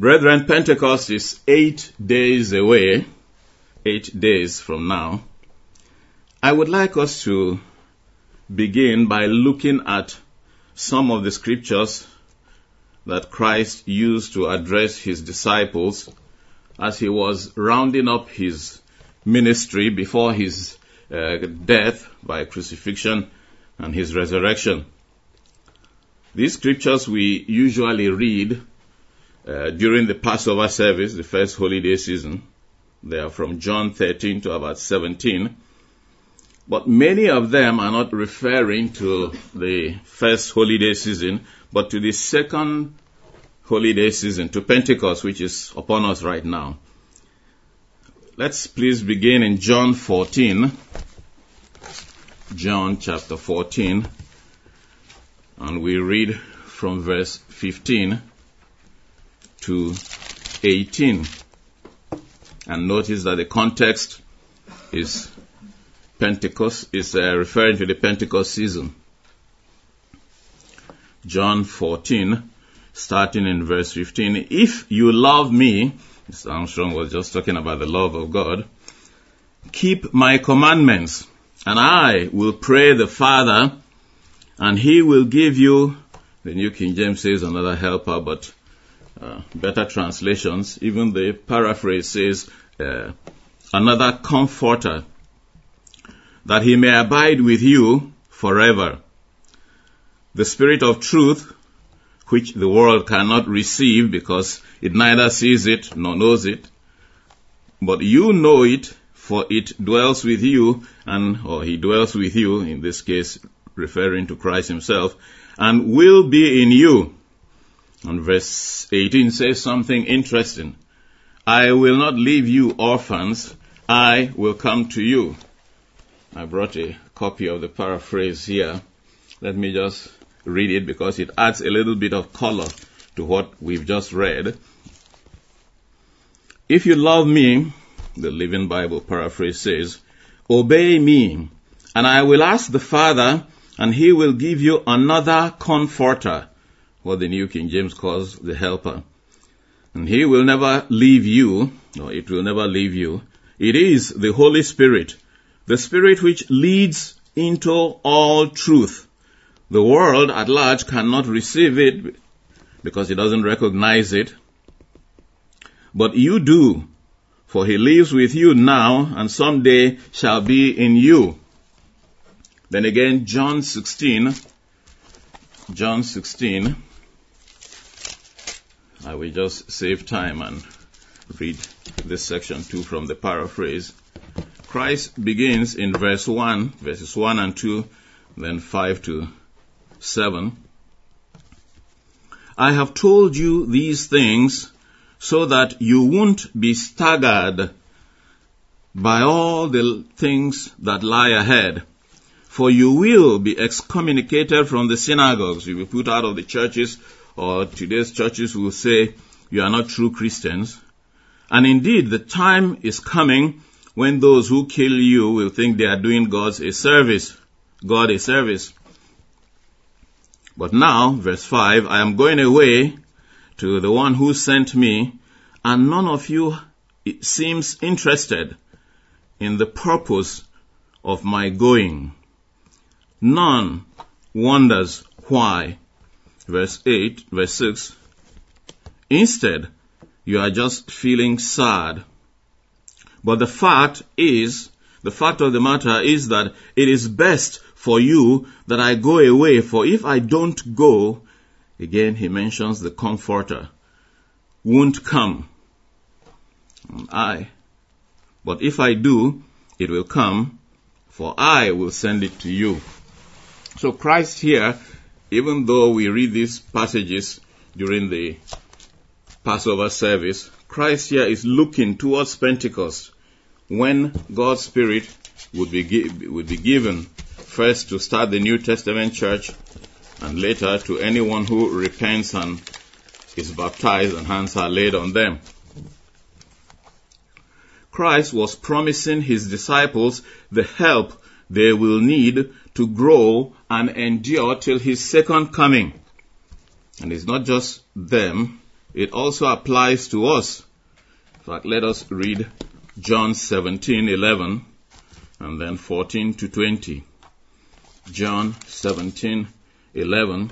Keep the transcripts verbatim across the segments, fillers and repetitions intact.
Brethren, Pentecost is eight days away, eight days from now. I would like us to begin by looking at some of the scriptures that Christ used to address his disciples as he was rounding up his ministry before his uh, death by crucifixion and his resurrection. These scriptures we usually read uh, during the Passover service, the first holiday season. They are from John thirteen to about seventeen. But many of them are not referring to the first holiday season, but to the second holiday season, to Pentecost, which is upon us right now. Let's please begin in John fourteen. John chapter fourteen. And we read from verse fifteen to eighteen. And notice that the context is Pentecost, is uh, referring to the Pentecost season. John fourteen, starting in verse fifteen. If you love me, Mister Armstrong was just talking about the love of God, keep my commandments, and I will pray the Father, and he will give you, the New King James says another helper, but uh, better translations, even the paraphrase says uh, another comforter, that he may abide with you forever. The Spirit of truth, which the world cannot receive because it neither sees it nor knows it, but you know it, for it dwells with you, and or he dwells with you, in this case referring to Christ himself, and will be in you. And verse eighteen says something interesting. I will not leave you orphans, I will come to you. I brought a copy of the paraphrase here. Let me just read it because it adds a little bit of color to what we've just read. If you love me, the Living Bible paraphrase says, obey me, and I will ask the Father, and he will give you another comforter, what the New King James calls the helper. And he will never leave you, or it will never leave you. It is the Holy Spirit, the Spirit which leads into all truth. The world at large cannot receive it because it doesn't recognize it. But you do, for he lives with you now and someday shall be in you. Then again, John sixteen. John sixteen. I will just save time and read this section too from the paraphrase. Christ begins in verse one, verses one and two, then five to seven. I have told you these things so that you won't be staggered by all the things that lie ahead. For you will be excommunicated from the synagogues. You will be put out of the churches, or today's churches will say you are not true Christians. And indeed, the time is coming when those who kill you will think they are doing God's a service, God a service. But now, verse five, I am going away to the one who sent me, and none of you seems interested in the purpose of my going. None wonders why. Verse eight, verse six, instead, you are just feeling sad. But the fact is, the fact of the matter is that it is best for you that I go away, for if I don't go, again he mentions the comforter, won't come. I. But if I do, it will come, for I will send it to you. So Christ here, even though we read these passages during the Passover service, Christ here is looking towards Pentecost, when God's Spirit would be, gi- would be given first to start the New Testament church, and later to anyone who repents and is baptized and hands are laid on them. Christ was promising his disciples the help they will need to grow and endure till his second coming. And it's not just them, it also applies to us. In fact, let us read John seventeen eleven and then fourteen to twenty. John seventeen eleven.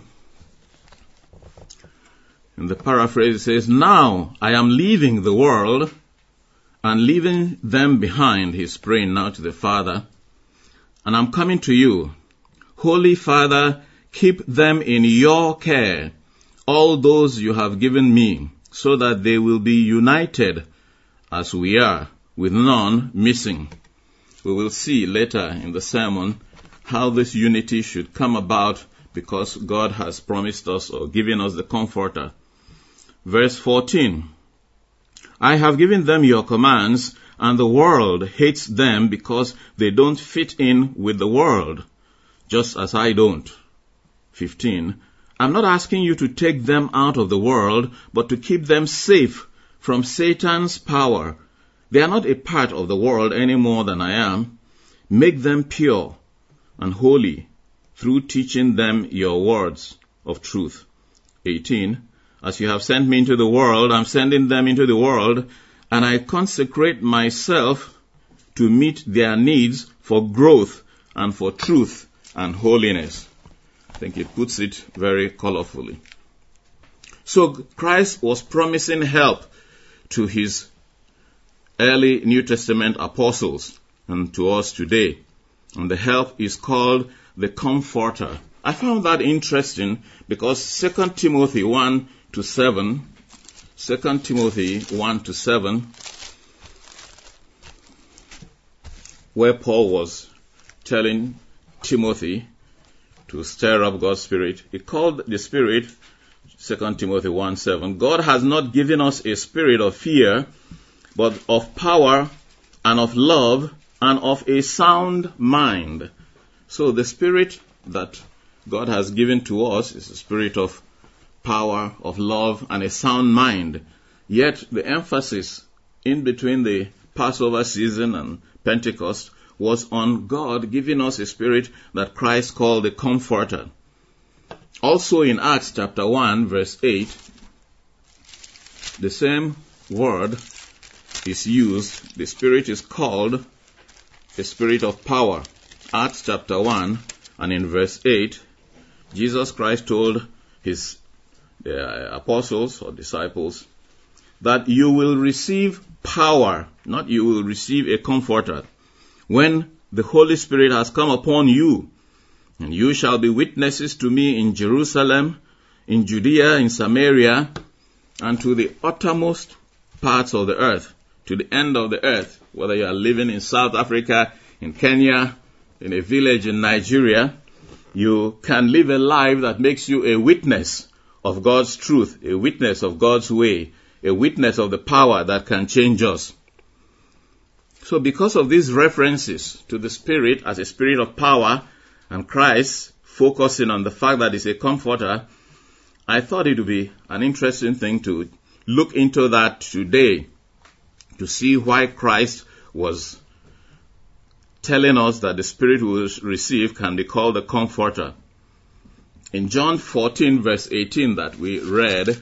In the paraphrase it says, "Now I am leaving the world and leaving them behind," he's praying now to the Father, "and I'm coming to you. Holy Father, keep them in your care, all those you have given me, so that they will be united as we are, with none missing." We will see later in the sermon how this unity should come about, because God has promised us or given us the Comforter. Verse fourteen, "I have given them your commands, and the world hates them because they don't fit in with the world, just as I don't." fifteen, "I'm not asking you to take them out of the world, but to keep them safe from Satan's power. They are not a part of the world any more than I am. Make them pure and holy through teaching them your words of truth." eighteen, "As you have sent me into the world, I'm sending them into the world, and I consecrate myself to meet their needs for growth and for truth and holiness." I think it puts it very colorfully. So Christ was promising help to his early New Testament apostles and to us today. And the help is called the Comforter. I found that interesting because Second Timothy one to seven, Second Timothy one to seven, where Paul was telling Timothy to stir up God's Spirit, he called the Spirit, Second Timothy one seven, "God has not given us a spirit of fear, but of power and of love and of a sound mind." So the Spirit that God has given to us is a spirit of power, of love, and a sound mind. Yet the emphasis in between the Passover season and Pentecost was on God giving us a spirit that Christ called the Comforter. Also in Acts chapter one, verse eight, the same word is used. The Spirit is called a spirit of power. Acts chapter one, and in verse eight, Jesus Christ told his uh, apostles or disciples that you will receive power, not you will receive a comforter, when the Holy Spirit has come upon you, and you shall be witnesses to me in Jerusalem, in Judea, in Samaria, and to the uttermost parts of the earth, to the end of the earth, whether you are living in South Africa, in Kenya, in a village in Nigeria, you can live a life that makes you a witness of God's truth, a witness of God's way, a witness of the power that can change us. So because of these references to the Spirit as a spirit of power and Christ focusing on the fact that it's a comforter, I thought it would be an interesting thing to look into that today, to see why Christ was telling us that the Spirit we will receive can be called the Comforter. In John fourteen, verse eighteen that we read,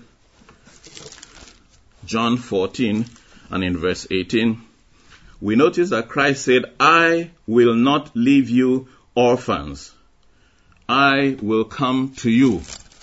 John fourteen, and in verse eighteen, we notice that Christ said, "I will not leave you orphans. I will come to you."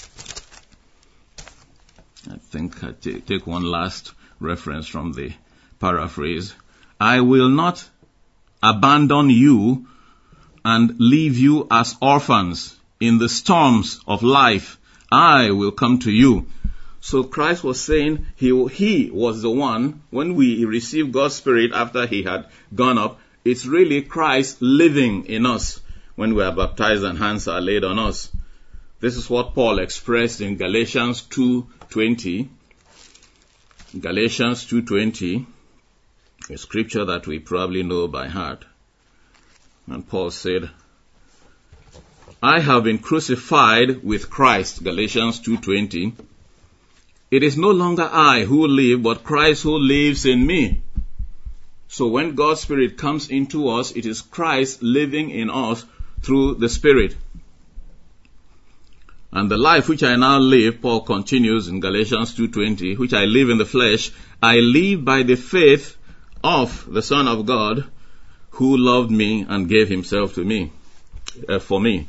I think I t- take one last reference from the paraphrase. "I will not abandon you and leave you as orphans in the storms of life. I will come to you." So Christ was saying he, he was the one, when we received God's Spirit after he had gone up, it's really Christ living in us when we are baptized and hands are laid on us. This is what Paul expressed in Galatians two twenty. Galatians two twenty, a scripture that we probably know by heart. And Paul said, "I have been crucified with Christ," Galatians two twenty. "It is no longer I who live, but Christ who lives in me." So when God's Spirit comes into us, it is Christ living in us through the Spirit. And the life which I now live, Paul continues in Galatians two twenty, which I live in the flesh, I live by the faith of the Son of God, who loved me and gave himself to me, uh, for me.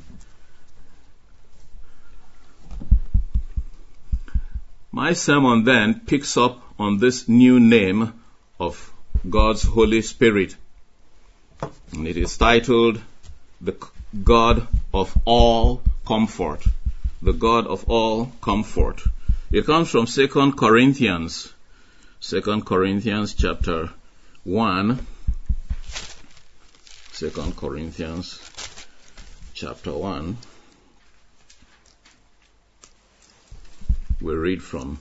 My sermon then picks up on this new name of God's Holy Spirit. And it is titled, The God of All Comfort. The God of All Comfort. It comes from Second Corinthians. Second Corinthians chapter one. Second Corinthians chapter one. We read from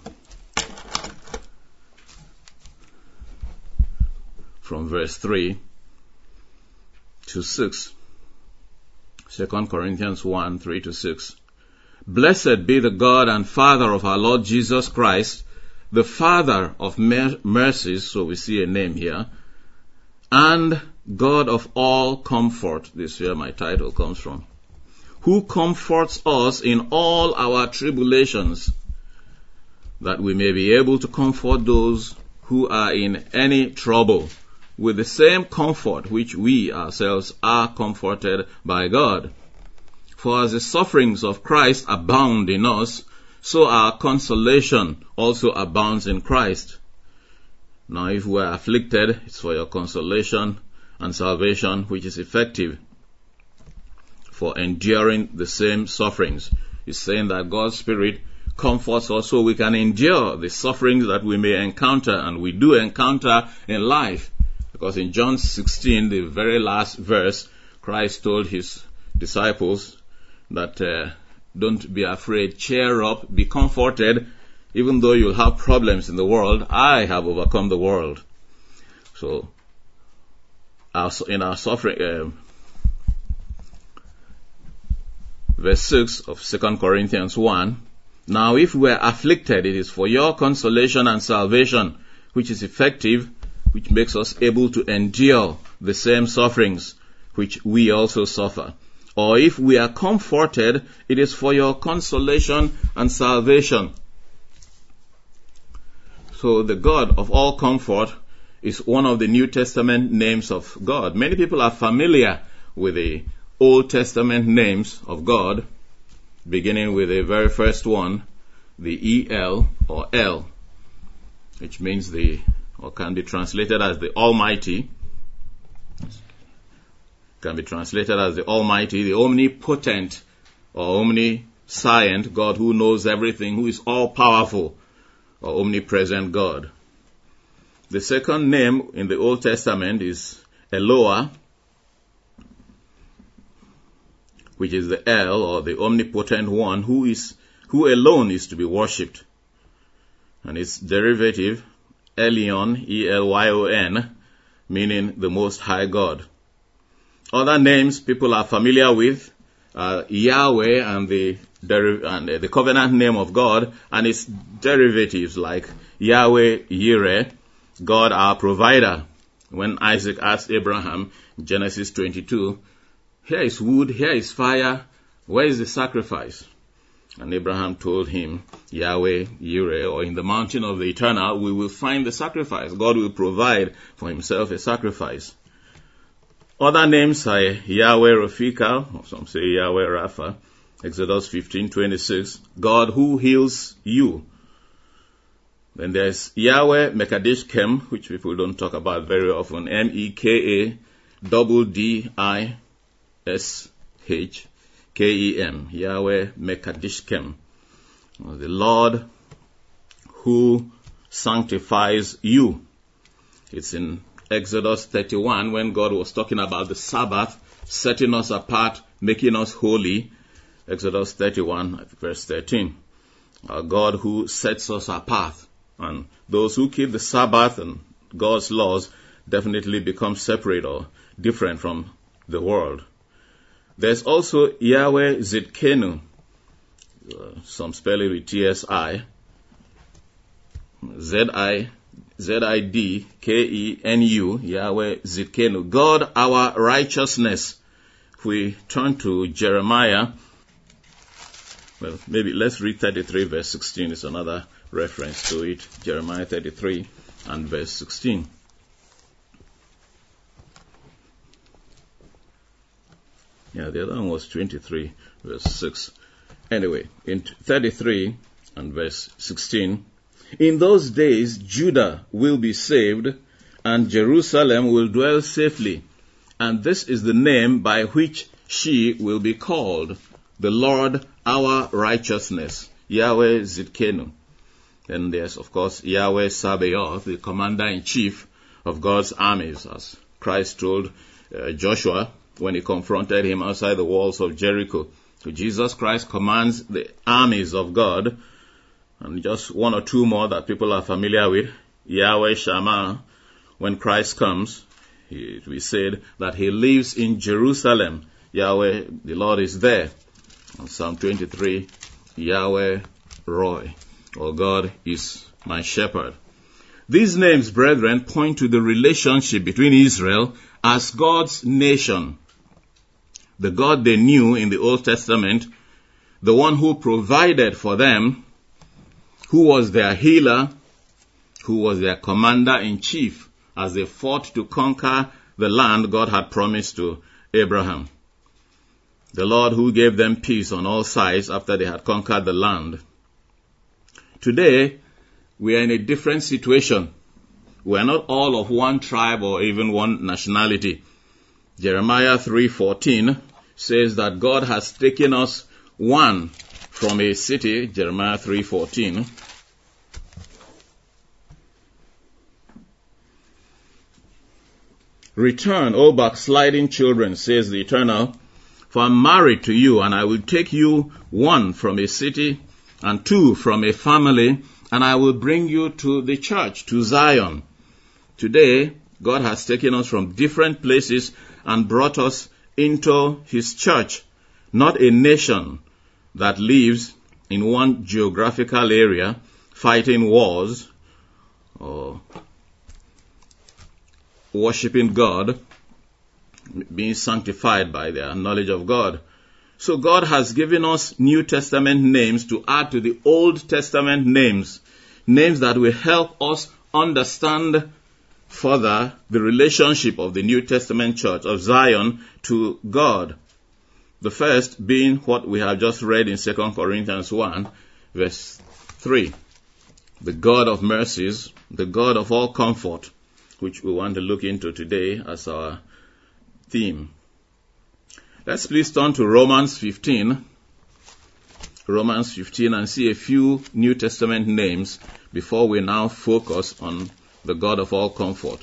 from verse three to six. Second Corinthians one, three to six. Blessed be the God and Father of our Lord Jesus Christ, the Father of mer- mercies, so we see a name here, and God of all comfort, this is where my title comes from, who comforts us in all our tribulations, that we may be able to comfort those who are in any trouble with the same comfort which we ourselves are comforted by God. For as the sufferings of Christ abound in us, so our consolation also abounds in Christ. Now if we are afflicted, it's for your consolation and salvation, which is effective for enduring the same sufferings. It's saying that God's Spirit comforts us so we can endure the sufferings that we may encounter, and we do encounter in life. Because in John sixteen, the very last verse, Christ told his disciples that uh, don't be afraid, cheer up, be comforted, even though you'll have problems in the world, I have overcome the world. So, our, in our suffering, uh, verse six of Second Corinthians one, now if we are afflicted, it is for your consolation and salvation, which is effective, which makes us able to endure the same sufferings which we also suffer. Or if we are comforted, it is for your consolation and salvation. So the God of all comfort is one of the New Testament names of God. Many people are familiar with the Old Testament names of God, beginning with the very first one, the E L or El, which means the, or can be translated as the Almighty. Can be translated as the Almighty, the omnipotent or omniscient God who knows everything, who is all-powerful or omnipresent God. The second name in the Old Testament is Eloah, which is the El or the omnipotent one who is who alone is to be worshipped. And its derivative, Elyon, E L Y O N, meaning the Most High God. Other names people are familiar with are Yahweh and the deri- and the covenant name of God and its derivatives like Yahweh Yireh, God our provider. When Isaac asked Abraham, Genesis twenty-two, here is wood, here is fire, where is the sacrifice? And Abraham told him, Yahweh Yireh, or in the mountain of the eternal, we will find the sacrifice. God will provide for himself a sacrifice. Other names are Yahweh Rafika, or some say Yahweh Rapha, Exodus fifteen twenty-six, God who heals you. Then there's Yahweh Mekadishkem, which people don't talk about very often, M E K A D D I S H K E M, Yahweh Mekadishkem, the Lord who sanctifies you. It's in Exodus thirty-one, when God was talking about the Sabbath, setting us apart, making us holy. Exodus thirty-one, verse thirteen. Our God who sets us apart. And those who keep the Sabbath and God's laws definitely become separate or different from the world. There's also Yahweh Zidkenu. Uh, some spell it with T S I. Z I Z I D K E N U, Yahweh Zidkenu, God our righteousness. If we turn to Jeremiah Well, maybe let's read thirty-three verse sixteen. It's another reference to it. Jeremiah thirty-three and verse sixteen. Yeah, the other one was twenty-three verse six. Anyway, in thirty-three and verse sixteen, in those days Judah will be saved, and Jerusalem will dwell safely. And this is the name by which she will be called, the Lord our righteousness, Yahweh Zidkenu. And there's, of course, Yahweh Sabaoth, the commander-in-chief of God's armies, as Christ told uh, Joshua when he confronted him outside the walls of Jericho. So Jesus Christ commands the armies of God. And just one or two more that people are familiar with. Yahweh Shammah, when Christ comes, he, we said that he lives in Jerusalem. Yahweh, the Lord, is there. And Psalm twenty-three, Yahweh Roy, or God is my shepherd. These names, brethren, point to the relationship between Israel as God's nation. The God they knew in the Old Testament, the one who provided for them, who was their healer, who was their commander-in-chief as they fought to conquer the land God had promised to Abraham. The Lord who gave them peace on all sides after they had conquered the land. Today, we are in a different situation. We are not all of one tribe or even one nationality. Jeremiah three fourteen says that God has taken us one from a city, Jeremiah three fourteen. Return, O backsliding children, says the Eternal, for I am married to you, and I will take you one from a city and two from a family, and I will bring you to the church, to Zion. Today, God has taken us from different places and brought us into his church, not a nation that lives in one geographical area, fighting wars, or worshiping God, being sanctified by their knowledge of God. So God has given us New Testament names to add to the Old Testament names, names that will help us understand further the relationship of the New Testament church of Zion to God. The first being what we have just read in Second Corinthians one, verse three. The God of mercies, the God of all comfort, which we want to look into today as our theme. Let's please turn to Romans fifteen. Romans fifteen, and see a few New Testament names before we now focus on the God of all comfort.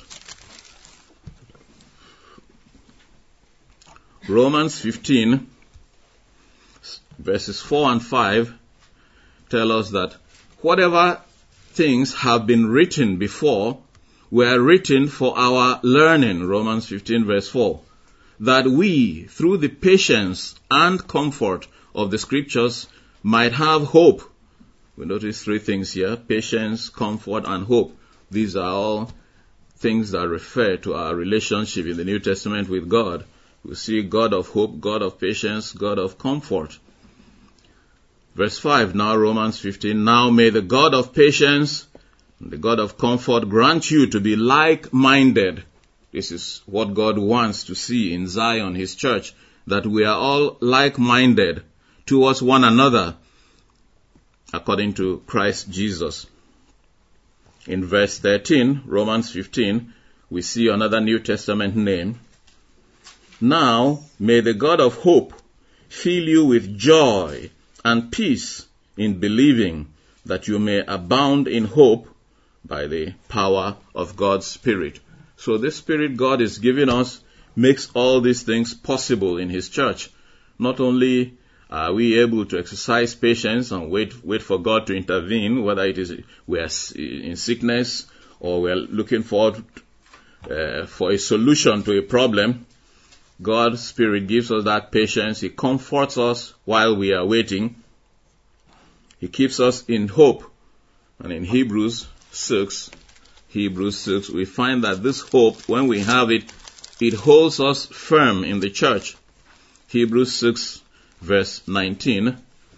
Romans fifteen, verses four and five tell us that whatever things have been written before were written for our learning, Romans fifteen verse four, that we, through the patience and comfort of the scriptures, might have hope. We notice three things here: patience, comfort, and hope. These are all things that refer to our relationship in the New Testament with God. We see God of hope, God of patience, God of comfort. Verse five, now Romans fifteen, now may the God of patience and the God of comfort grant you to be like-minded. This is what God wants to see in Zion, his church, that we are all like-minded towards one another, according to Christ Jesus. In verse thirteen, Romans fifteen, we see another New Testament name. Now may the God of hope fill you with joy and peace in believing, that you may abound in hope by the power of God's Spirit. So this Spirit God is giving us makes all these things possible in his church. Not only are we able to exercise patience and wait wait for God to intervene, whether it is we are in sickness or we are looking forward uh, for a solution to a problem, God's Spirit gives us that patience. He comforts us while we are waiting. He keeps us in hope. And in Hebrews six, Hebrews six, we find that this hope, when we have it, it holds us firm in the church. Hebrews six, verse nineteen,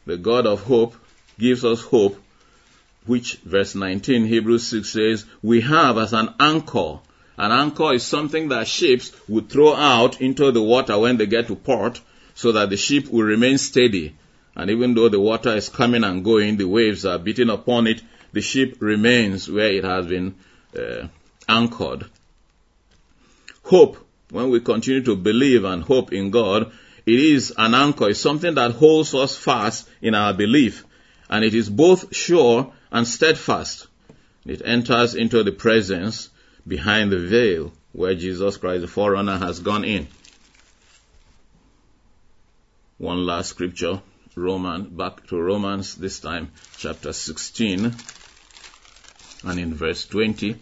The God of hope gives us hope, which verse nineteen, Hebrews six says, we have as an anchor. An anchor is something that ships would throw out into the water when they get to port, so that the ship will remain steady. And even though the water is coming and going, the waves are beating upon it, the ship remains where it has been uh, anchored. Hope, when we continue to believe and hope in God, it is an anchor. It's something that holds us fast in our belief. And it is both sure and steadfast. It enters into the presence behind the veil where Jesus Christ, the forerunner, has gone in. One last scripture, Roman, back to Romans, this time chapter sixteen, and in verse twenty.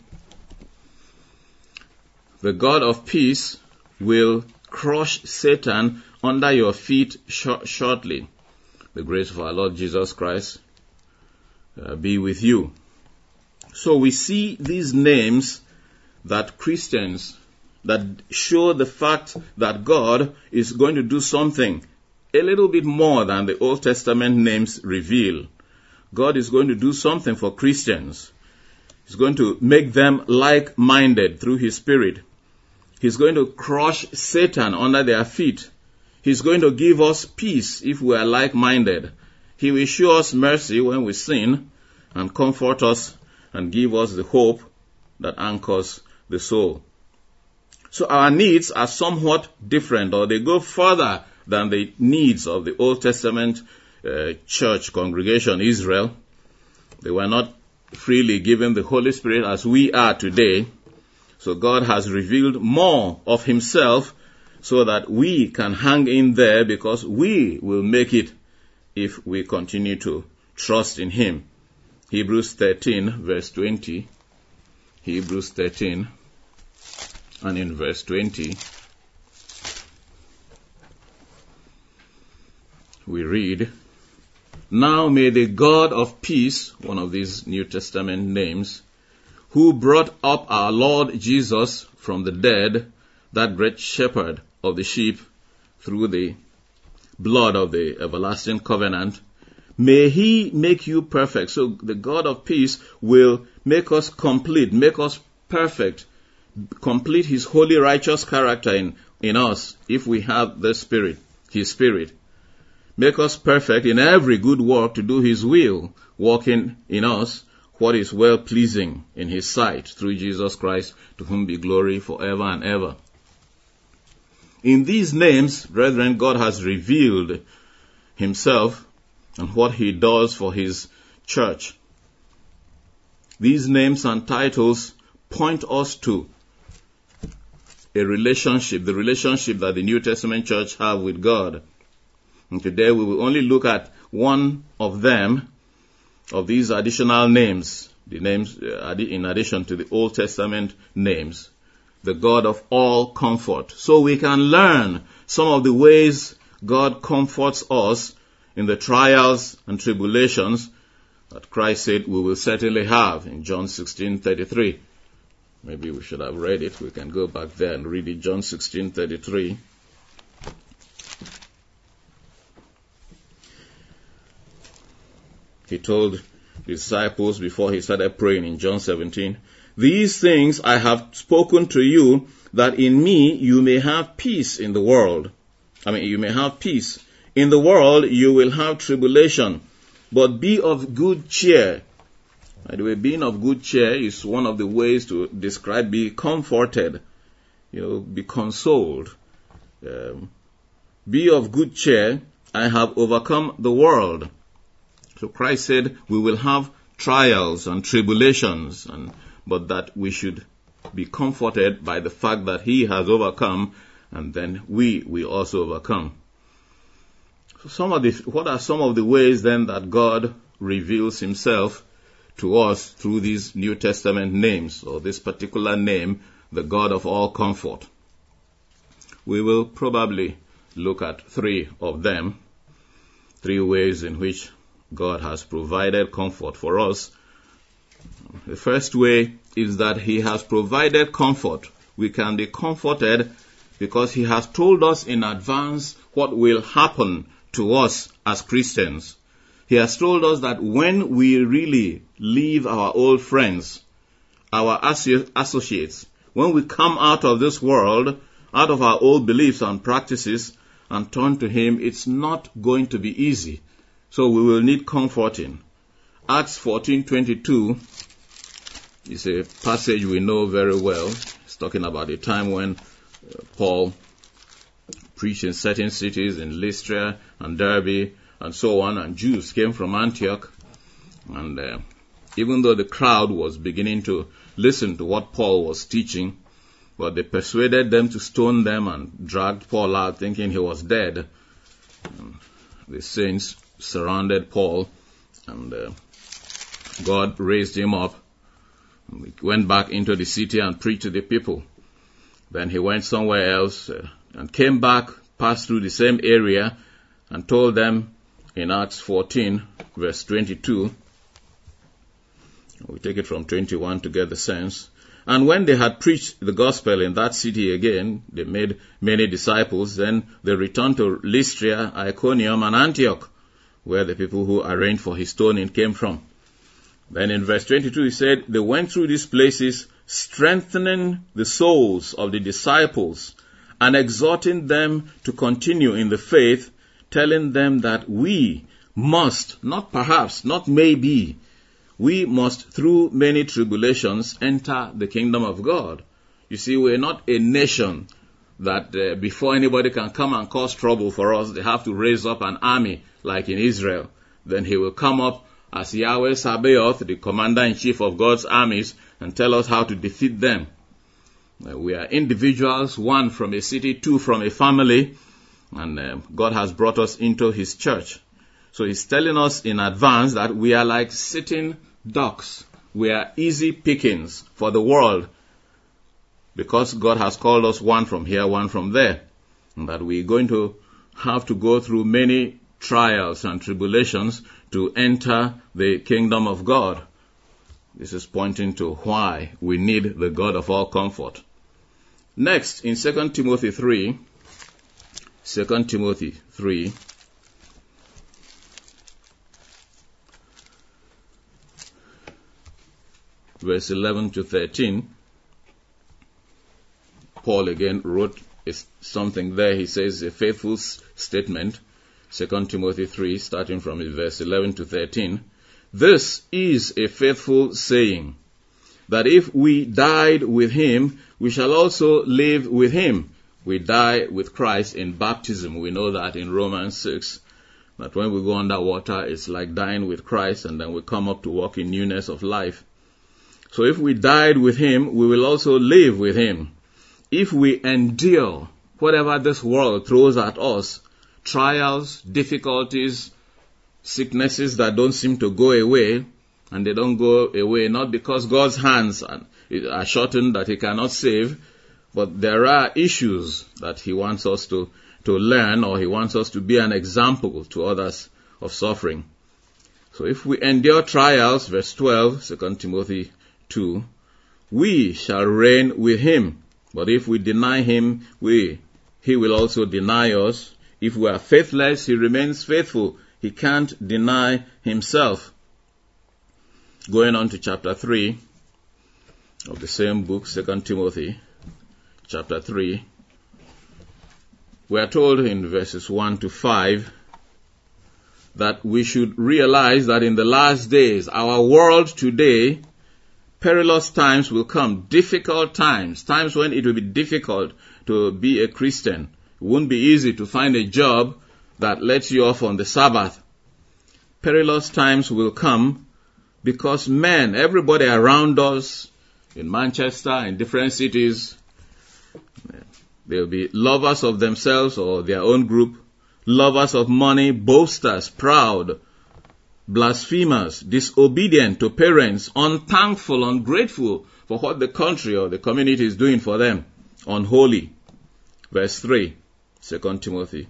The God of peace will crush Satan under your feet sh- shortly. The grace of our Lord Jesus Christ uh, be with you. So we see these names that Christians, that show the fact that God is going to do something a little bit more than the Old Testament names reveal. God is going to do something for Christians. He's going to make them like-minded through His Spirit. He's going to crush Satan under their feet. He's going to give us peace if we are like-minded. He will show us mercy when we sin and comfort us and give us the hope that anchors the soul. So our needs are somewhat different, or they go further than the needs of the Old Testament uh, church congregation, Israel. They were not freely given the Holy Spirit as we are today. So God has revealed more of Himself so that we can hang in there, because we will make it if we continue to trust in Him. Hebrews thirteen, verse twenty. Hebrews thirteen, and in verse twenty, we read, now may the God of peace, one of these New Testament names, who brought up our Lord Jesus from the dead, that great shepherd of the sheep, through the blood of the everlasting covenant, may He make you perfect. So the God of peace will make us complete, make us perfect, complete His holy, righteous character in, in us, if we have the Spirit, His Spirit. Make us perfect in every good work to do His will, working in us what is well-pleasing in His sight, through Jesus Christ, to whom be glory forever and ever. In these names, brethren, God has revealed Himself and what He does for His church. These names and titles point us to a relationship, the relationship that the New Testament church have with God. And today we will only look at one of them, of these additional names, the names uh, in addition to the Old Testament names, the God of all comfort. So we can learn some of the ways God comforts us in the trials and tribulations that Christ said we will certainly have in John sixteen thirty-three. Maybe we should have read it. We can go back there and read it, John sixteen thirty-three. He told the disciples before He started praying in John seventeen, these things I have spoken to you, that in me you may have peace in the world. I mean, you may have peace. In the world you will have tribulation, but be of good cheer. By the way, being of good cheer is one of the ways to describe be comforted, you know, be consoled. Um, be of good cheer, I have overcome the world. So Christ said we will have trials and tribulations, and but that we should be comforted by the fact that He has overcome, and then we will also overcome. So some of the, what are some of the ways then that God reveals Himself to us through these New Testament names, or this particular name, the God of all comfort? We will probably look at three of them, three ways in which God has provided comfort for us. The first way is that He has provided comfort. We can be comforted because He has told us in advance what will happen to us as Christians. He has told us that when we really leave our old friends, our associates, when we come out of this world, out of our old beliefs and practices, and turn to Him, it's not going to be easy. So we will need comforting. Acts fourteen twenty-two is a passage we know very well. It's talking about a time when uh, Paul preached in certain cities, in Lystra and Derbe and so on, and Jews came from Antioch. And uh, even though the crowd was beginning to listen to what Paul was teaching, but they persuaded them to stone them and dragged Paul out thinking he was dead. And the saints surrounded Paul, and uh, God raised him up. And he went back into the city and preached to the people. Then he went somewhere else uh, and came back, passed through the same area, and told them in Acts fourteen, verse twenty-two, we take it from twenty-one to get the sense. And when they had preached the gospel in that city again, they made many disciples. Then they returned to Lystra, Iconium, and Antioch, where the people who arranged for his stoning came from. Then in verse twenty-two, he said, they went through these places, strengthening the souls of the disciples and exhorting them to continue in the faith, telling them that we must, not perhaps, not maybe, we must, through many tribulations, enter the kingdom of God. You see, we're not a nation that uh, before anybody can come and cause trouble for us, they have to raise up an army like in Israel. Then he will come up as Yahweh Sabaoth, the commander-in-chief of God's armies, and tell us how to defeat them. Uh, we are individuals, one from a city, two from a family, and uh, God has brought us into his church. So he's telling us in advance that we are like sitting ducks. We are easy pickings for the world because God has called us one from here, one from there. And that we're going to have to go through many trials and tribulations to enter the kingdom of God. This is pointing to why we need the God of all comfort. Next, in Second Timothy three, Second Timothy three, verse eleven to thirteen, Paul again wrote something there. He says a faithful statement, Second Timothy three, starting from verse eleven to thirteen. This is a faithful saying, that if we died with him, we shall also live with him. We die with Christ in baptism. We know that in Romans six, that when we go underwater, it's like dying with Christ, and then we come up to walk in newness of life. So if we died with him, we will also live with him. If we endure whatever this world throws at us, trials, difficulties, sicknesses that don't seem to go away, and they don't go away not because God's hands are shortened that he cannot save, but there are issues that he wants us to, to learn, or he wants us to be an example to others of suffering. So if we endure trials, verse twelve, Second Timothy two, we shall reign with him. But if we deny him, we, he will also deny us. If we are faithless, he remains faithful. He can't deny himself. Going on to chapter three of the same book, Second Timothy, chapter three, we are told in verses one to five that we should realize that in the last days, our world today, perilous times will come, difficult times, times when it will be difficult to be a Christian. It won't be easy to find a job that lets you off on the Sabbath. Perilous times will come because men, everybody around us, in Manchester, in different cities, they'll be lovers of themselves or their own group, lovers of money, boasters, proud, blasphemers, disobedient to parents, unthankful, ungrateful for what the country or the community is doing for them, unholy. Verse three, Second Timothy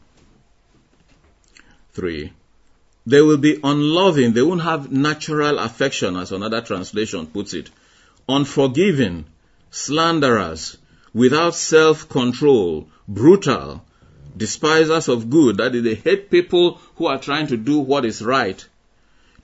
three. They will be unloving. They won't have natural affection, as another translation puts it. Unforgiving, slanderers, without self-control, brutal, despisers of good. That is, they hate people who are trying to do what is right.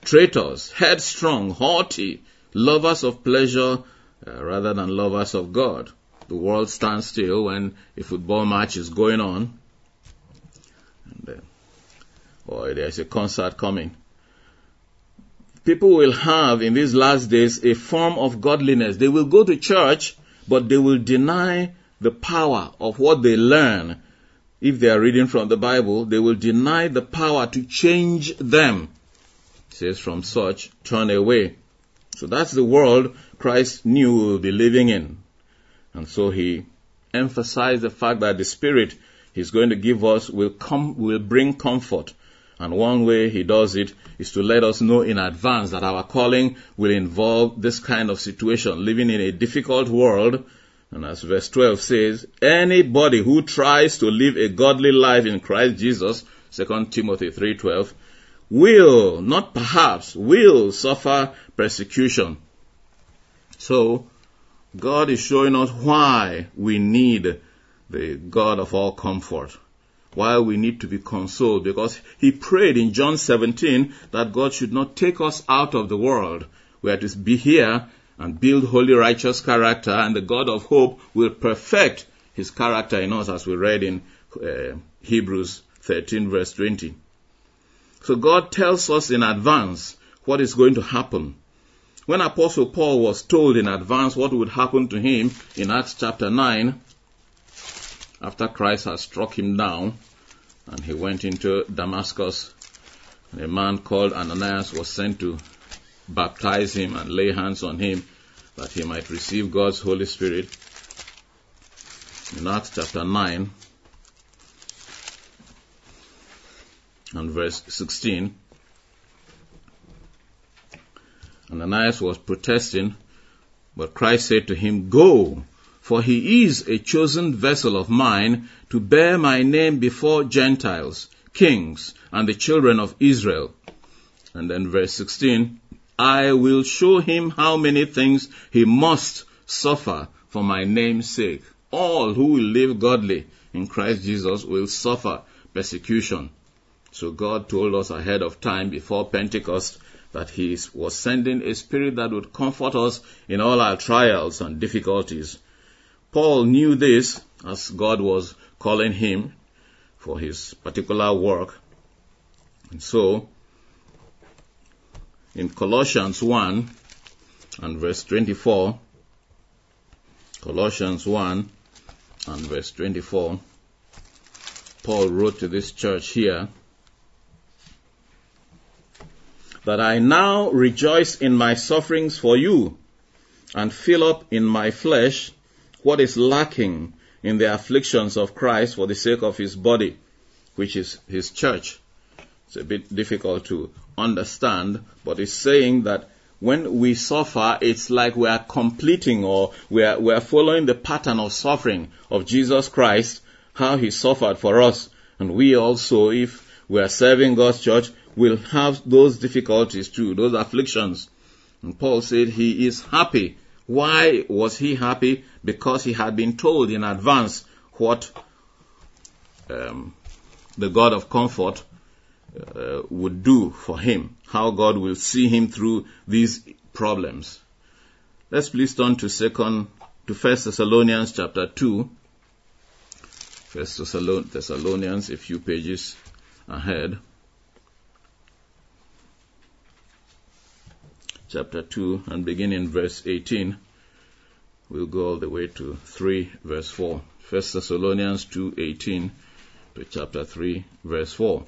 traitors, headstrong, haughty, lovers of pleasure uh, rather than lovers of God. The world stands still when a football match is going on, and, uh, or there's a concert coming. People will have in these last days a form of godliness. They will go to church, but they will deny the power of what they learn. If they are reading from the Bible, they will deny the power to change them. It says, from such, turn away. So that's the world Christ knew we will be living in. And so he emphasized the fact that the Spirit he's going to give us will come, will bring comfort. And one way he does it is to let us know in advance that our calling will involve this kind of situation, living in a difficult world. And as verse twelve says, anybody who tries to live a godly life in Christ Jesus, Second Timothy three twelve, will, not perhaps, will suffer persecution. So, God is showing us why we need the God of all comfort, why we need to be consoled, because he prayed in John seventeen that God should not take us out of the world. We are to be here and build holy, righteous character, and the God of hope will perfect his character in us, as we read in uh, Hebrews thirteen, verse twenty. So God tells us in advance what is going to happen. When Apostle Paul was told in advance what would happen to him in Acts chapter nine, after Christ had struck him down, and he went into Damascus, and a man called Ananias was sent to baptize him and lay hands on him that he might receive God's Holy Spirit. In Acts chapter nine and verse sixteen, Ananias was protesting, but Christ said to him, "Go, for he is a chosen vessel of mine to bear my name before Gentiles, kings, and the children of Israel." And then verse sixteen, "I will show him how many things he must suffer for my name's sake." All who will live godly in Christ Jesus will suffer persecution. So God told us ahead of time, before Pentecost, that he was sending a Spirit that would comfort us in all our trials and difficulties. Paul knew this as God was calling him for his particular work. And so, in Colossians one and verse twenty-four, Colossians one and verse twenty-four, Paul wrote to this church here, "That I now rejoice in my sufferings for you, and fill up in my flesh what is lacking in the afflictions of Christ for the sake of his body," which is his church. It's a bit difficult to understand, but it's saying that when we suffer, it's like we are completing, or we are, we are following the pattern of suffering of Jesus Christ, how he suffered for us. And we also, if we are serving God's church, will have those difficulties too, those afflictions. And Paul said he is happy. Why was he happy? Because he had been told in advance what um, the God of comfort uh, would do for him, how God will see him through these problems. Let's please turn to second to First Thessalonians chapter two. First Thessalonians, a few pages ahead. Chapter two, and begin in verse eighteen. We'll go all the way to three, verse four. First Thessalonians two eighteen to chapter three, verse four.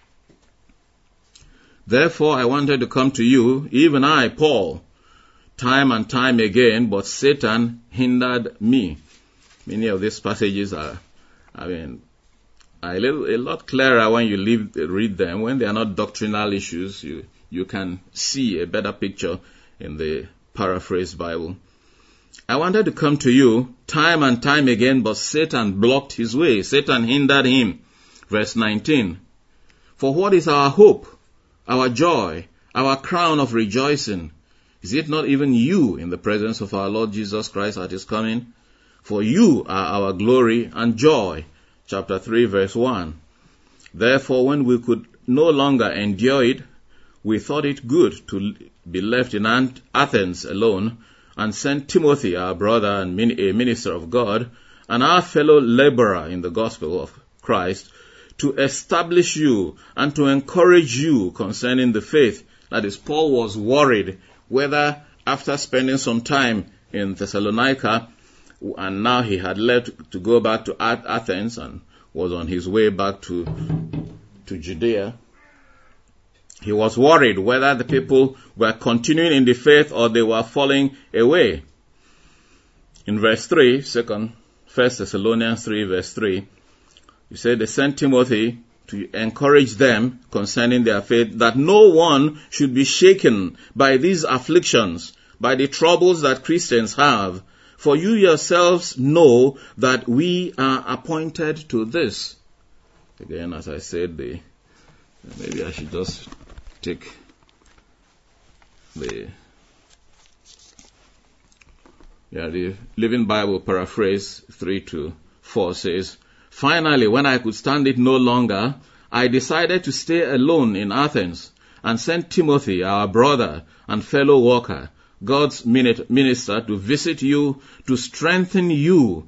"Therefore I wanted to come to you, even I, Paul, time and time again, but Satan hindered me." Many of these passages are, I mean, are a, little, a lot clearer when you leave, read them. When they are not doctrinal issues, you you can see a better picture in the paraphrased Bible. "I wanted to come to you time and time again, but Satan blocked his way." Satan hindered him. Verse nineteen. "For what is our hope, our joy, our crown of rejoicing? Is it not even you in the presence of our Lord Jesus Christ at his coming? For you are our glory and joy." Chapter three, verse one. "Therefore, when we could no longer endure it, we thought it good to be left in Athens alone and sent Timothy, our brother and a minister of God, and our fellow laborer in the gospel of Christ, to establish you and to encourage you concerning the faith. That is, Paul was worried whether after spending some time in Thessalonica, and now he had left to go back to Athens and was on his way back to, to Judea, he was worried whether the people were continuing in the faith or they were falling away. In verse three, second, First Thessalonians three, verse three, he said they sent Timothy to encourage them concerning their faith, that no one should be shaken by these afflictions, by the troubles that Christians have. For you yourselves know that we are appointed to this. Again, as I said, the, maybe I should just take the, yeah, the Living Bible paraphrase three to four says, finally, when I could stand it no longer, I decided to stay alone in Athens and sent Timothy, our brother and fellow worker, God's minister, to visit you, to strengthen you,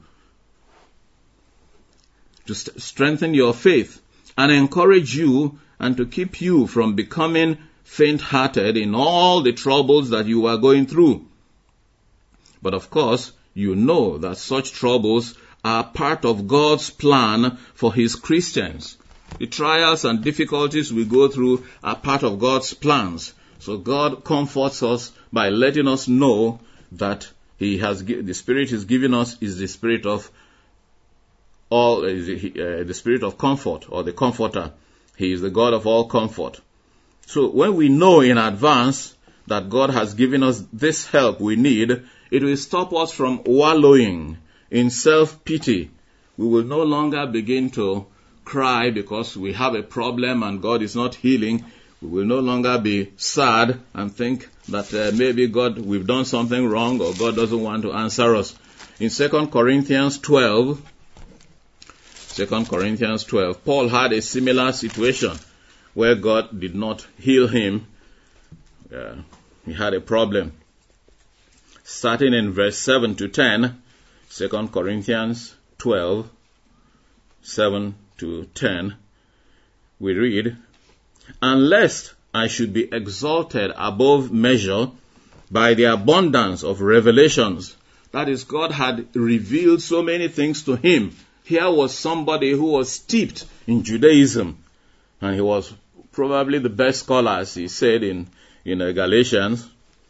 to st- strengthen your faith and encourage you, and to keep you from becoming faint-hearted in all the troubles that you are going through. But of course, you know that such troubles are part of God's plan for His Christians. The trials and difficulties we go through are part of God's plans. So God comforts us by letting us know that He has the Spirit He's given us is the Spirit of all, uh, the, uh, the Spirit of comfort, or the Comforter. He is the God of all comfort. So when we know in advance that God has given us this help we need, it will stop us from wallowing in self-pity. We will no longer begin to cry because we have a problem and God is not healing. We will no longer be sad and think that uh, maybe God, we've done something wrong, or God doesn't want to answer us. In Second Corinthians twelve, Second Corinthians twelve, Paul had a similar situation where God did not heal him. Uh, he had a problem. Starting in verse seven to ten, Second Corinthians twelve, seven to ten, we read, and lest I should be exalted above measure by the abundance of revelations. That is, God had revealed so many things to him. Here was somebody who was steeped in Judaism, and he was probably the best scholar, as he said in, in uh, Galatians,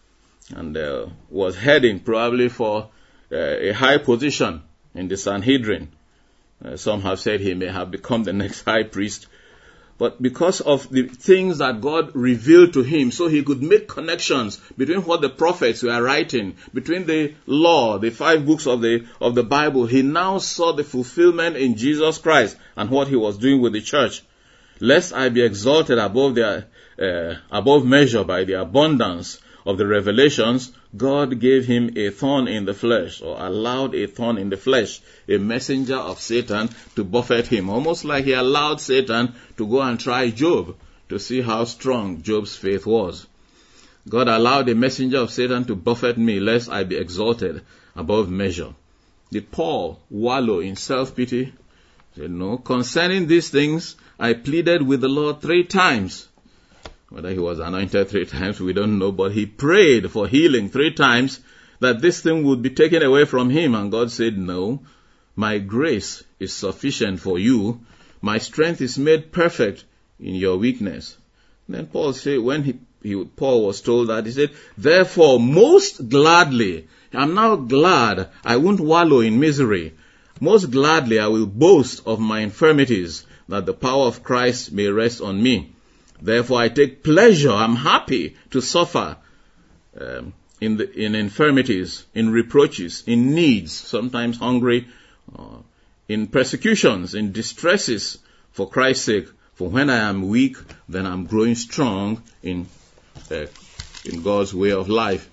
and uh, was heading probably for uh, a high position in the Sanhedrin. Uh, some have said he may have become the next high priest. But because of the things that God revealed to him, so he could make connections between what the prophets were writing, between the law, the five books of the of the Bible, he now saw the fulfillment in Jesus Christ and what he was doing with the church. Lest I be exalted above the uh, above measure by the abundance of the revelations, God gave him a thorn in the flesh, or allowed a thorn in the flesh, a messenger of Satan to buffet him, almost like he allowed Satan to go and try Job to see how strong Job's faith was. God allowed a messenger of Satan to buffet me, lest I be exalted above measure. Did Paul wallow in self-pity? He said, no. Concerning these things, I pleaded with the Lord three times. Whether he was anointed three times, we don't know, but he prayed for healing three times, that this thing would be taken away from him. And God said, no, my grace is sufficient for you. My strength is made perfect in your weakness. And then Paul said, when he, he, Paul was told that, he said, therefore, most gladly, I'm now glad I won't wallow in misery. Most gladly I will boast of my infirmities, that the power of Christ may rest on me. Therefore, I take pleasure, I'm happy to suffer um, in the in infirmities, in reproaches, in needs, sometimes hungry, uh, in persecutions, in distresses, for Christ's sake. For when I am weak, then I'm growing strong in uh, in God's way of life.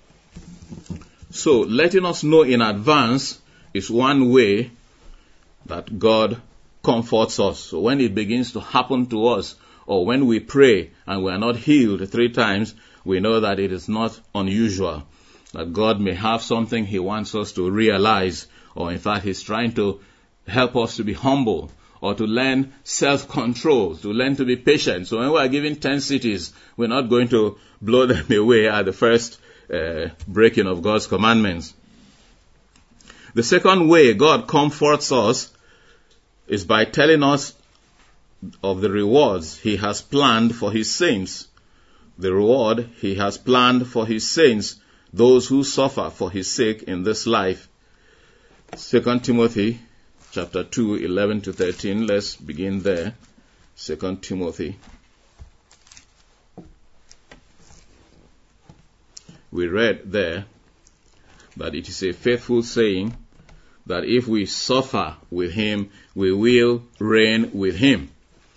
So, letting us know in advance is one way that God comforts us. So when it begins to happen to us, or when we pray and we are not healed three times, we know that it is not unusual, that God may have something he wants us to realize, or in fact he's trying to help us to be humble, or to learn self-control, to learn to be patient. So when we are given ten cities, we're not going to blow them away at the first uh, breaking of God's commandments. The second way God comforts us is by telling us of the rewards he has planned for his saints. The reward he has planned for his saints, those who suffer for his sake in this life. Second Timothy chapter two, eleven to thirteen. Let's begin there. Second Timothy. We read there that it is a faithful saying that if we suffer with him, we will reign with him.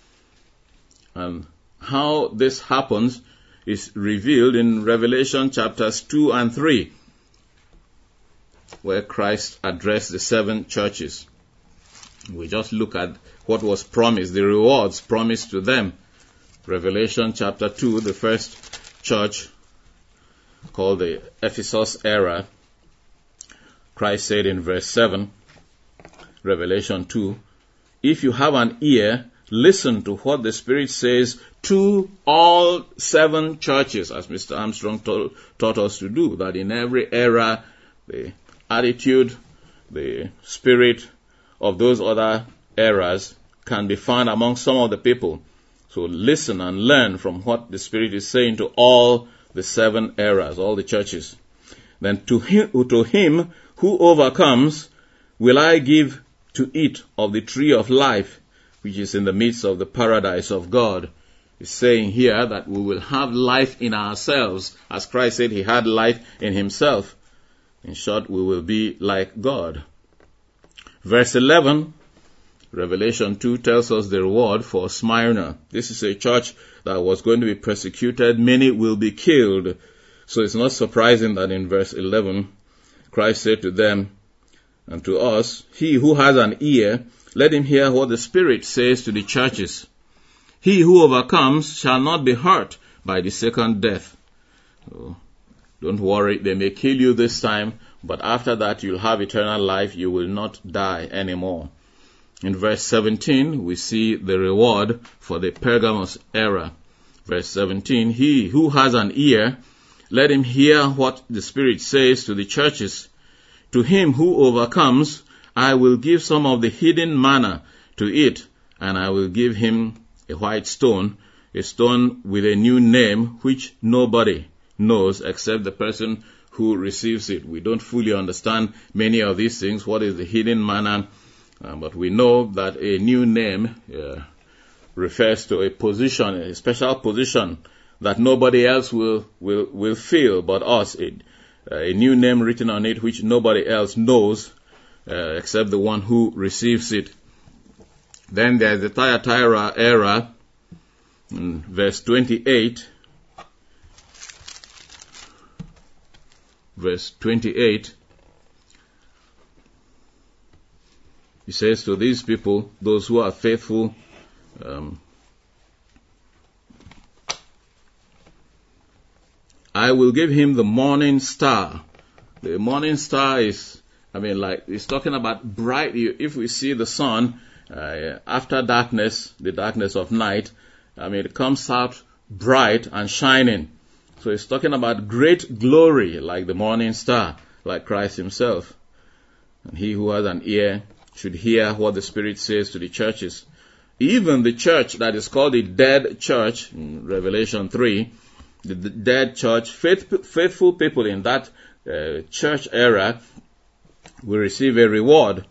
And how this happens is revealed in Revelation chapters two and three, where Christ addressed the seven churches. We just look at what was promised, the rewards promised to them. Revelation chapter two, the first church, called the Ephesus era, Christ said in verse seven, Revelation two, if you have an ear, listen to what the Spirit says to all seven churches, as Mister Armstrong told, taught us to do, that in every era, the attitude, the spirit of those other eras can be found among some of the people. So listen and learn from what the Spirit is saying to all the seven eras, all the churches. Then to him, to him who overcomes will I give to eat of the tree of life, which is in the midst of the paradise of God. He's saying here that we will have life in ourselves, as Christ said he had life in himself. In short, we will be like God. Verse eleven, Revelation two tells us the reward for Smyrna. This is a church that was going to be persecuted. Many will be killed. So it's not surprising that in verse eleven, Christ said to them and to us, he who has an ear, let him hear what the Spirit says to the churches. He who overcomes shall not be hurt by the second death. So, don't worry, they may kill you this time, but after that you'll have eternal life. You will not die anymore. In verse seventeen, we see the reward for the Pergamos era. Verse seventeen, he who has an ear, let him hear what the Spirit says to the churches. To him who overcomes, I will give some of the hidden manna to eat, and I will give him a white stone, a stone with a new name, which nobody knows except the person who receives it. We don't fully understand many of these things. What is the hidden manna? Uh, but we know that a new name uh, refers to a position, a special position that nobody else will will will fill but us. A, a new name written on it which nobody else knows uh, except the one who receives it. Then there's the Thyatira era, in verse twenty-eight. Verse twenty-eight. He says to these people, those who are faithful, um, I will give him the morning star. The morning star is, I mean, like, it's talking about bright. If we see the sun uh, after darkness, the darkness of night, I mean, it comes out bright and shining. So it's talking about great glory, like the morning star, like Christ himself. And he who has an ear should hear what the Spirit says to the churches. Even the church that is called the dead church, in Revelation three, the, the dead church, faith, faithful people in that uh, church era will receive a reward.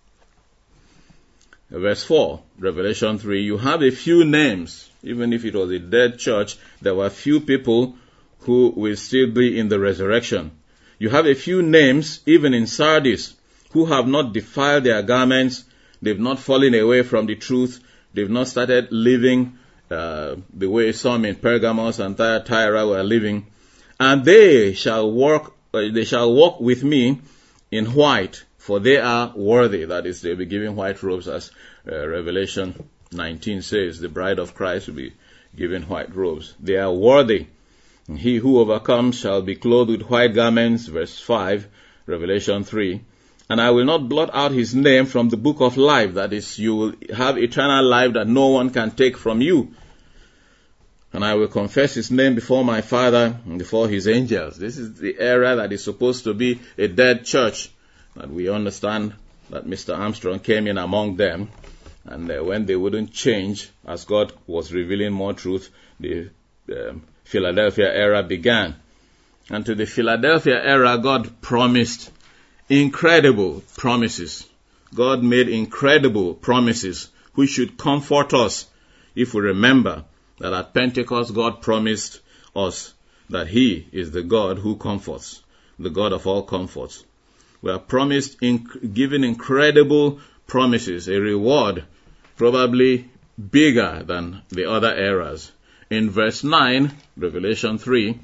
Verse four, Revelation three, you have a few names. Even if it was a dead church, there were few people who will still be in the resurrection. You have a few names, even in Sardis, who have not defiled their garments. They've not fallen away from the truth. They've not started living uh, the way some in Pergamos and Thyatira were living. And they shall walk, uh, they shall walk with me in white, for they are worthy. That is, they'll be given white robes, as uh, Revelation nineteen says. The bride of Christ will be given white robes. They are worthy. And he who overcomes shall be clothed with white garments, verse five, Revelation three. And I will not blot out his name from the book of life. That is, you will have eternal life that no one can take from you. And I will confess his name before my Father and before his angels. This is the era that is supposed to be a dead church. That we understand that Mister Armstrong came in among them. And uh, when they wouldn't change, as God was revealing more truth, the um, Philadelphia era began. And to the Philadelphia era, God promised incredible promises. God made incredible promises which should comfort us if we remember that at Pentecost God promised us that he is the God who comforts, the God of all comforts. We are promised, in, given incredible promises, a reward probably bigger than the other eras. In verse nine, Revelation three,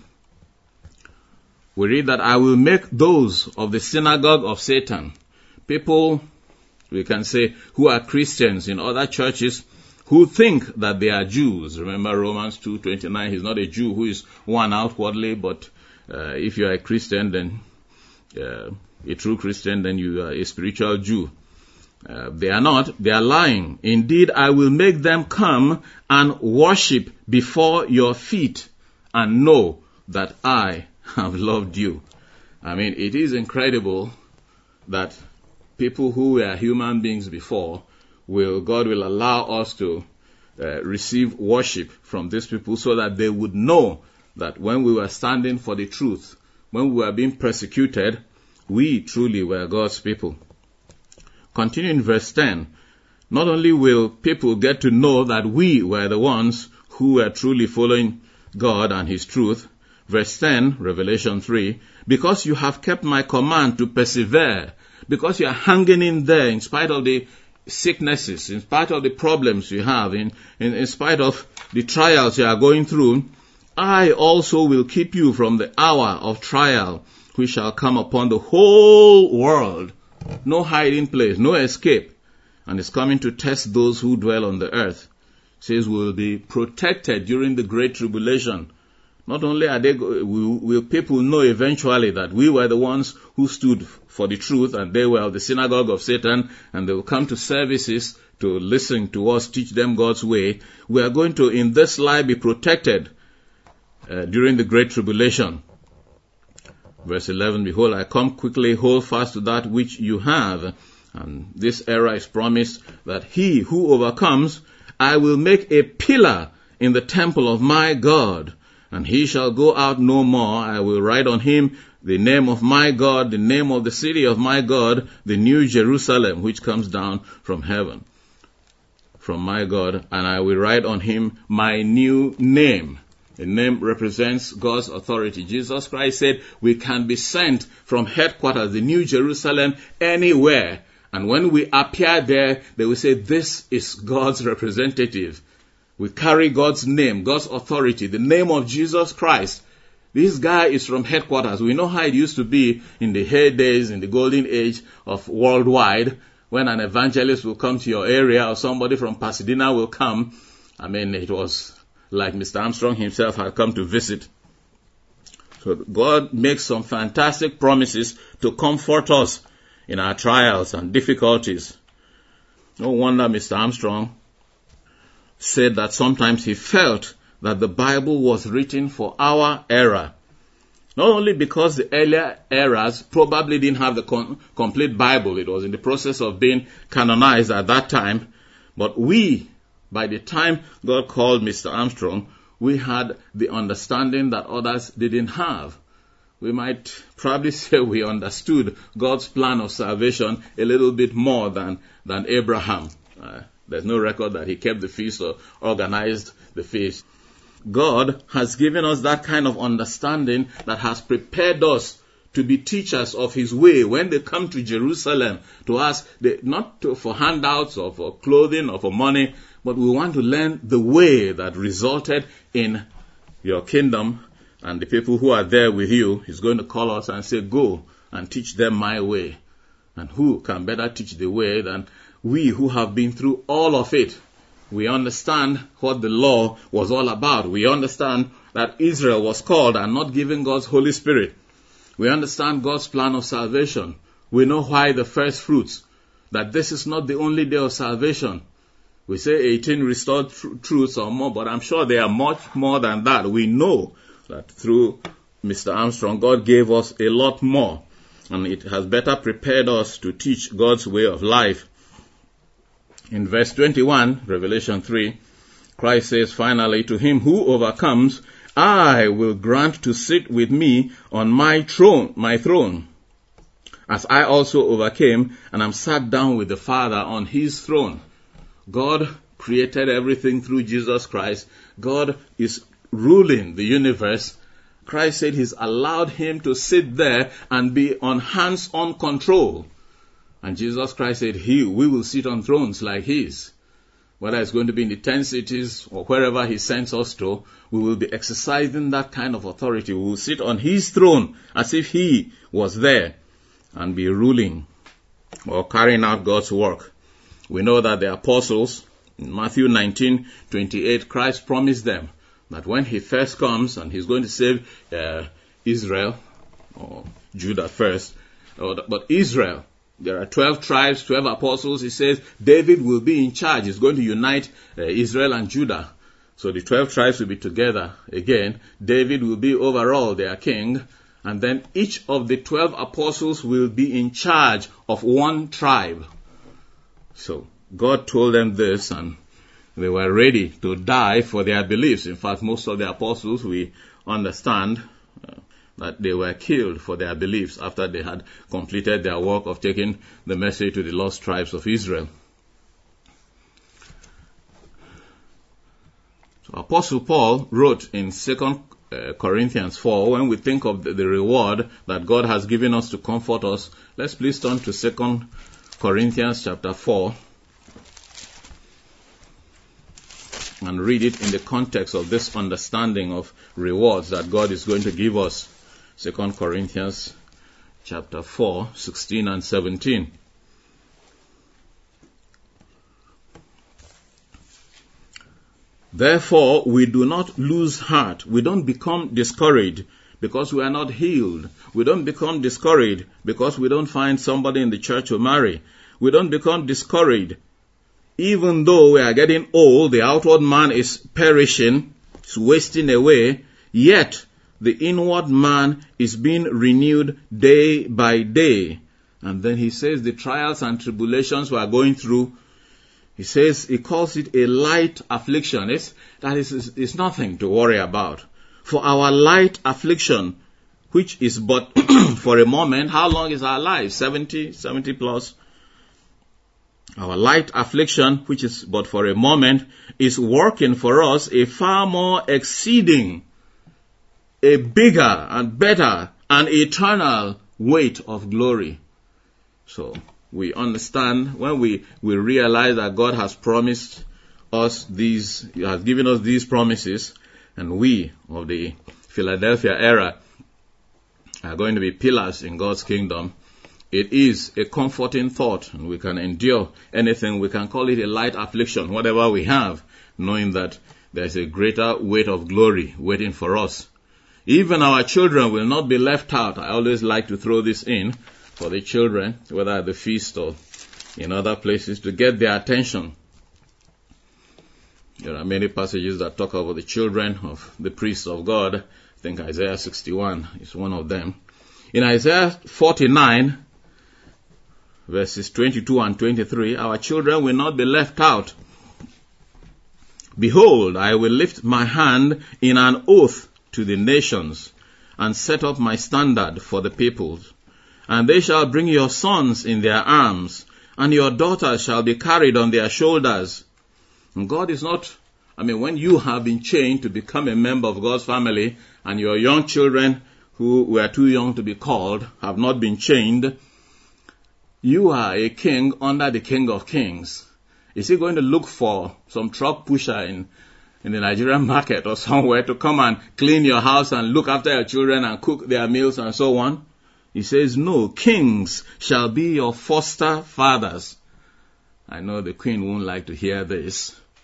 we read that I will make those of the synagogue of Satan, people, we can say, who are Christians in other churches, who think that they are Jews. Remember Romans two twenty-nine, he's not a Jew who is one outwardly, but uh, if you are a Christian, then uh, a true Christian, then you are a spiritual Jew. Uh, they are not, they are lying. Indeed, I will make them come and worship before your feet and know that I have loved you. I mean, it is incredible that people who were human beings before, will God will allow us to uh, receive worship from these people so that they would know that when we were standing for the truth, when we were being persecuted, we truly were God's people. Continuing verse ten, not only will people get to know that we were the ones who were truly following God and his truth, verse ten, Revelation three, because you have kept my command to persevere, because you are hanging in there in spite of the sicknesses, in spite of the problems you have, in, in, in spite of the trials you are going through, I also will keep you from the hour of trial which shall come upon the whole world. No hiding place, no escape. And it's coming to test those who dwell on the earth. It says we will be protected during the great tribulation. Not only are they, will, will people know eventually that we were the ones who stood for the truth and they were of the synagogue of Satan, and they will come to services to listen to us, teach them God's way. We are going to, in this life, be protected uh, during the great tribulation. Verse eleven, behold, I come quickly, hold fast to that which you have. And this era is promised that he who overcomes, I will make a pillar in the temple of my God, and he shall go out no more. I will write on him the name of my God, the name of the city of my God, the new Jerusalem, which comes down from heaven, from my God, and I will write on him my new name. The name represents God's authority. Jesus Christ said we can be sent from headquarters, the New Jerusalem, anywhere. And when we appear there, they will say, this is God's representative. We carry God's name, God's authority, the name of Jesus Christ. This guy is from headquarters. We know how it used to be in the heydays, in the golden age of worldwide, when an evangelist will come to your area or somebody from Pasadena will come. I mean, it was like Mister Armstrong himself had come to visit. So God makes some fantastic promises to comfort us in our trials and difficulties. No wonder Mister Armstrong said that sometimes he felt that the Bible was written for our era. Not only because the earlier eras probably didn't have the com- complete Bible. It was in the process of being canonized at that time. But we, by the time God called Mister Armstrong, we had the understanding that others didn't have. We might probably say we understood God's plan of salvation a little bit more than, than Abraham. Uh, there's no record that he kept the feast or organized the feast. God has given us that kind of understanding that has prepared us to be teachers of his way when they come to Jerusalem to ask, they, not to, for handouts or for clothing or for money, but we want to learn the way that resulted in your kingdom, and the people who are there with you. He's going to call us and say, go and teach them my way. And who can better teach the way than we who have been through all of it? We understand what the law was all about. We understand that Israel was called and not given God's Holy Spirit. We understand God's plan of salvation. We know why the first fruits, that this is not the only day of salvation. We say eighteen restored tr- truths or more, but I'm sure they are much more than that. We know that through Mister Armstrong, God gave us a lot more, and it has better prepared us to teach God's way of life. In verse twenty-one, Revelation three, Christ says, finally, to him who overcomes, I will grant to sit with me on my throne, my throne, as I also overcame, and am sat down with the Father on his throne. God created everything through Jesus Christ. God is ruling the universe. Christ said he's allowed him to sit there and be on hands-on control. And Jesus Christ said, he, we will sit on thrones like his. Whether it's going to be in the ten cities or wherever he sends us to, we will be exercising that kind of authority. We will sit on his throne as if he was there and be ruling or carrying out God's work. We know that the apostles, in Matthew nineteen twenty-eight, Christ promised them that when he first comes and he's going to save uh, Israel, or Judah first, or, but Israel, there are twelve tribes, twelve apostles. He says David will be in charge. He's going to unite uh, Israel and Judah. So the twelve tribes will be together again. David will be overall their king. And then each of the twelve apostles will be in charge of one tribe. So God told them this, and they were ready to die for their beliefs. In fact, most of the apostles, we understand uh, that they were killed for their beliefs after they had completed their work of taking the message to the lost tribes of Israel. So Apostle Paul wrote in Second uh, Corinthians four, when we think of the, the reward that God has given us to comfort us, let's please turn to Second Corinthians chapter four and read it in the context of this understanding of rewards that God is going to give us. Second Corinthians chapter four, sixteen and seventeen. Therefore, we do not lose heart. We don't become discouraged because we are not healed. We don't become discouraged because we don't find somebody in the church to marry. We don't become discouraged. Even though we are getting old, the outward man is perishing, is wasting away, yet the inward man is being renewed day by day. And then he says the trials and tribulations we are going through, he says, he calls it a light affliction. It's, that is, is nothing to worry about. For our light affliction, which is but for a moment, how long is our life? seventy, seventy plus. Our light affliction, which is but for a moment, is working for us a far more exceeding, a bigger and better and eternal weight of glory. So we understand when we, we realize that God has promised us these, He has given us these promises, and we of the Philadelphia era are going to be pillars in God's kingdom. It is a comforting thought, and we can endure anything. We can call it a light affliction, whatever we have, knowing that there's a greater weight of glory waiting for us. Even our children will not be left out. I always like to throw this in for the children, whether at the feast or in other places, to get their attention. There are many passages that talk about the children of the priests of God. I think Isaiah sixty-one is one of them. In Isaiah forty-nine, verses twenty-two and twenty-three, our children will not be left out. Behold, I will lift my hand in an oath to the nations, and set up my standard for the peoples. And they shall bring your sons in their arms, and your daughters shall be carried on their shoulders. And God is not, I mean, when you have been chained to become a member of God's family, and your young children who were too young to be called have not been chained, you are a king under the King of Kings. Is he going to look for some truck pusher in, in the Nigerian market or somewhere to come and clean your house and look after your children and cook their meals and so on? He says, no, kings shall be your foster fathers. I know the queen won't like to hear this,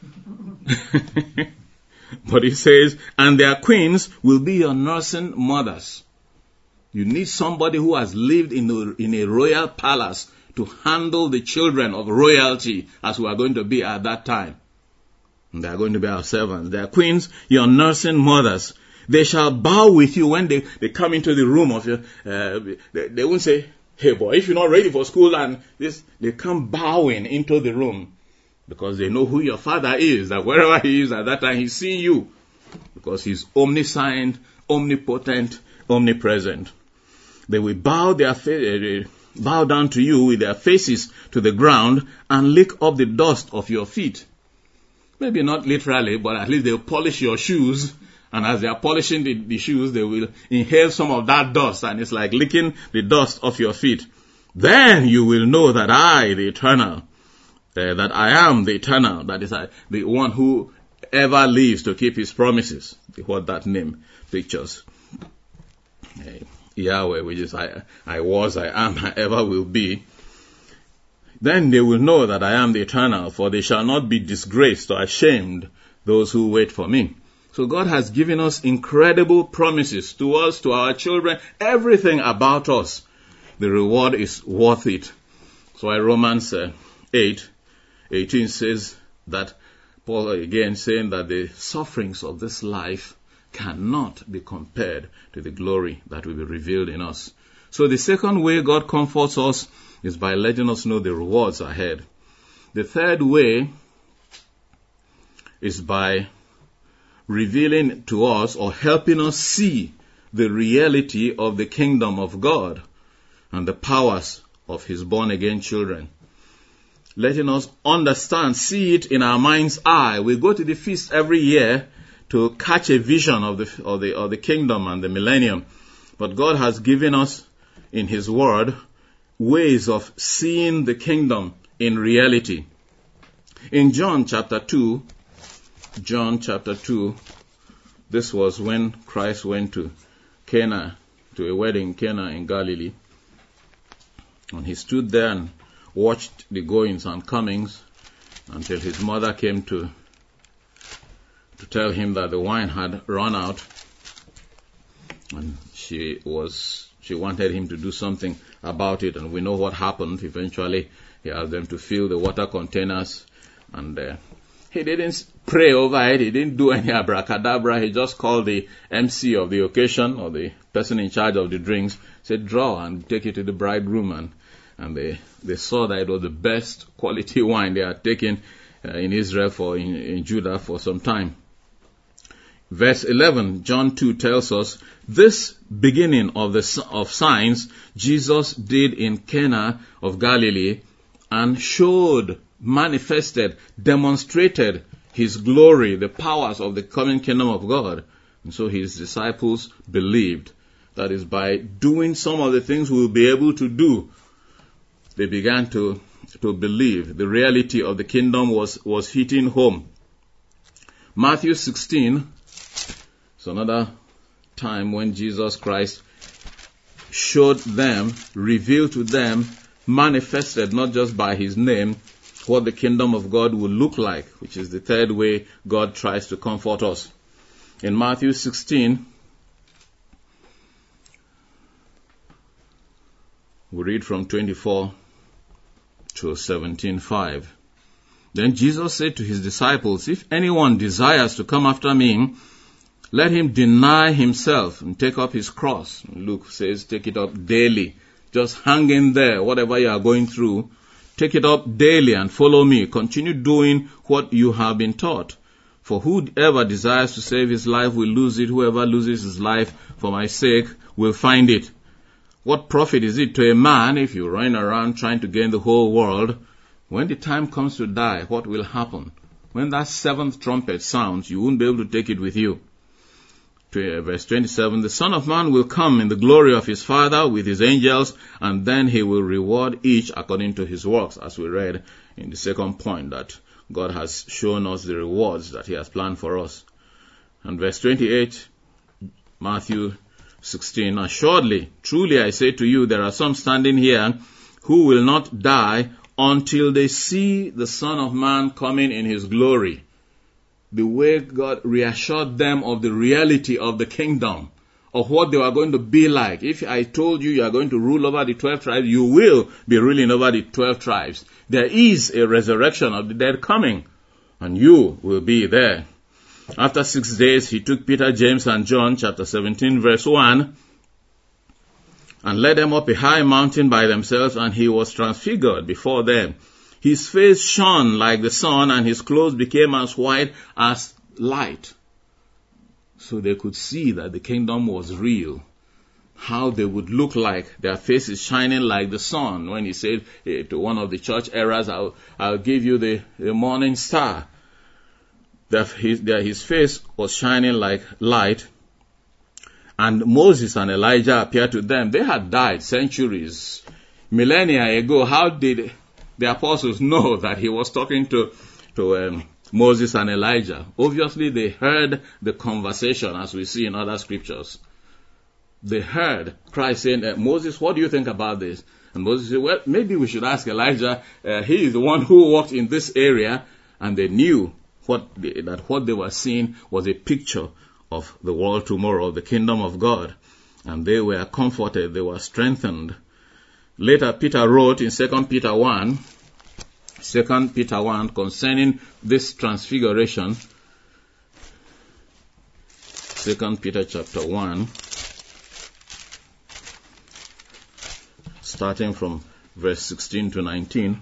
But he says, and their queens will be your nursing mothers. You need somebody who has lived in a, in a royal palace to handle the children of royalty, as we are going to be at that time. And they are going to be our servants. Their queens, your nursing mothers. They shall bow with you when they, they come into the room of your, uh, they, they won't say, hey boy, if you're not ready for school, and this, they come bowing into the room. Because they know who your father is, that wherever he is at that time, he's seeing you. Because he's omniscient, omnipotent, omnipresent. They will bow their fa- bow down to you with their faces to the ground and lick up the dust of your feet. Maybe not literally, but at least they'll polish your shoes. And as they are polishing the, the shoes, they will inhale some of that dust, and it's like licking the dust off your feet. Then you will know that I, the Eternal, Uh, that I am the Eternal, that is uh, the one who ever lives to keep his promises. What that name pictures. Uh, Yahweh, which is I, I was, I am, I ever will be. Then they will know that I am the Eternal, for they shall not be disgraced or ashamed, those who wait for me. So God has given us incredible promises to us, to our children, everything about us. The reward is worth it. So in Romans uh, eight, eighteen says that, Paul again saying that the sufferings of this life cannot be compared to the glory that will be revealed in us. So the second way God comforts us is by letting us know the rewards ahead. The third way is by revealing to us or helping us see the reality of the kingdom of God and the powers of his born-again children. Letting us understand, see it in our mind's eye. We go to the feast every year to catch a vision of the, of the, of the kingdom and the millennium. But God has given us in his word ways of seeing the kingdom in reality. In John chapter two, John chapter two, this was when Christ went to Cana, to a wedding in Cana in Galilee. And he stood there and watched the goings and comings until his mother came to to tell him that the wine had run out, and she was she wanted him to do something about it. And we know what happened. Eventually he asked them to fill the water containers, and uh, he didn't pray over it, he didn't do any abracadabra. He just called the M C of the occasion, or the person in charge of the drinks, said, draw and take it to the bridegroom. And And they, they saw that it was the best quality wine they had taken uh, in Israel for, in, in Judah for some time. Verse eleven, John two tells us, this beginning of the of signs Jesus did in Cana of Galilee, and showed, manifested, demonstrated his glory, the powers of the coming kingdom of God. And so his disciples believed. That is, by doing some of the things we'll be able to do, they began to, to believe. The reality of the kingdom was, was hitting home. Matthew sixteen is another time when Jesus Christ showed them, revealed to them, manifested not just by his name, what the kingdom of God will look like, which is the third way God tries to comfort us. In Matthew sixteen, we read from twenty-four to seventeen five. Then Jesus said to his disciples, if anyone desires to come after me, let him deny himself and take up his cross. Luke says, take it up daily. Just hang in there, whatever you are going through. Take it up daily and follow me. Continue doing what you have been taught. For whoever desires to save his life will lose it. Whoever loses his life for my sake will find it. What profit is it to a man if you run around trying to gain the whole world? When the time comes to die, what will happen? When that seventh trumpet sounds, you won't be able to take it with you. Verse twenty-seven, the Son of Man will come in the glory of his Father with his angels, and then he will reward each according to his works, as we read in the second point, that God has shown us the rewards that he has planned for us. And verse twenty-eight, Matthew sixteen, assuredly, truly I say to you, there are some standing here who will not die until they see the Son of Man coming in his glory the way God reassured them of the reality of the kingdom, of what they were going to be like. If I told you you are going to rule over the twelve tribes, you will be ruling over the twelve tribes. There is a resurrection of the dead coming, and you will be there. After six days, he took Peter, James, and John, chapter seventeen, verse one, and led them up a high mountain by themselves, and he was transfigured before them. His face shone like the sun, and his clothes became as white as light. So they could see that the kingdom was real. How they would look like, their faces shining like the sun. When he said eh, to one of the church eras, I'll, I'll give you the, the morning star. That his, that his face was shining like light. And Moses and Elijah appeared to them. They had died centuries, millennia ago. How did the apostles know that he was talking to, to um, Moses and Elijah? Obviously, they heard the conversation, as we see in other scriptures. They heard Christ saying, uh, Moses, what do you think about this? And Moses said, well, maybe we should ask Elijah. Uh, he is the one who walked in this area. And they knew what they, that what they were seeing was a picture of the world tomorrow, the kingdom of God. And they were comforted, they were strengthened. Later, Peter wrote in Second Peter one, Second Peter one, concerning this transfiguration. Second Peter chapter one, starting from verse sixteen to nineteen.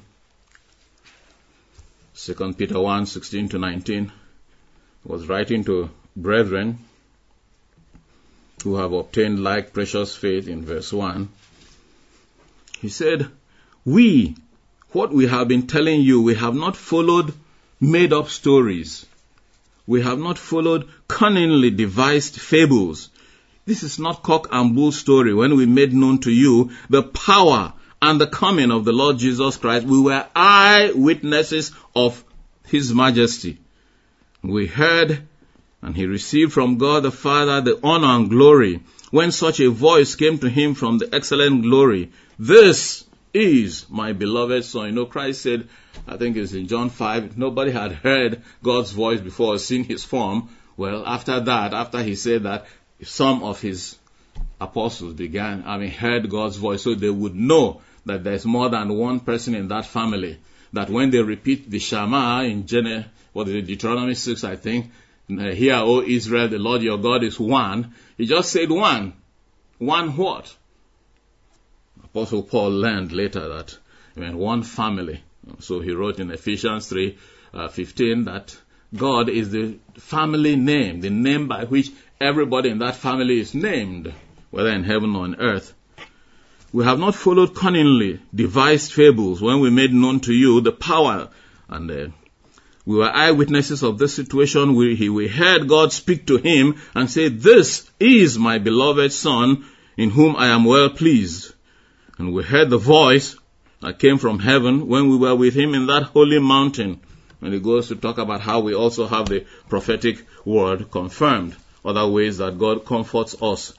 Second Peter one, sixteen to nineteen, was writing to brethren who have obtained like precious faith in verse one. He said, we, what we have been telling you, we have not followed made up stories. We have not followed cunningly devised fables. This is not cock and bull story. When we made known to you the power and the coming of the Lord Jesus Christ, we were eyewitnesses of his majesty. We heard, and he received from God the Father the honor and glory, when such a voice came to him from the excellent glory. This is my beloved Son. You know, Christ said, I think it's in John five, nobody had heard God's voice before or seen his form. Well, after that, after he said that, some of his apostles began, I mean, heard God's voice, so they would know that there's more than one person in that family. That when they repeat the Shema in Gen- what is it, Deuteronomy six, I think, hear, O Israel, the Lord your God is one. He just said one. One what? Apostle Paul learned later that it meant one family. So he wrote in Ephesians three fifteen that God is the family name, the name by which everybody in that family is named, whether in heaven or on earth. We have not followed cunningly devised fables when we made known to you the power, and uh, we were eyewitnesses of this situation. We, he, we heard God speak to him and say, this is my beloved Son, in whom I am well pleased. And we heard the voice that came from heaven when we were with him in that holy mountain. And he goes to talk about how we also have the prophetic word confirmed, other ways that God comforts us.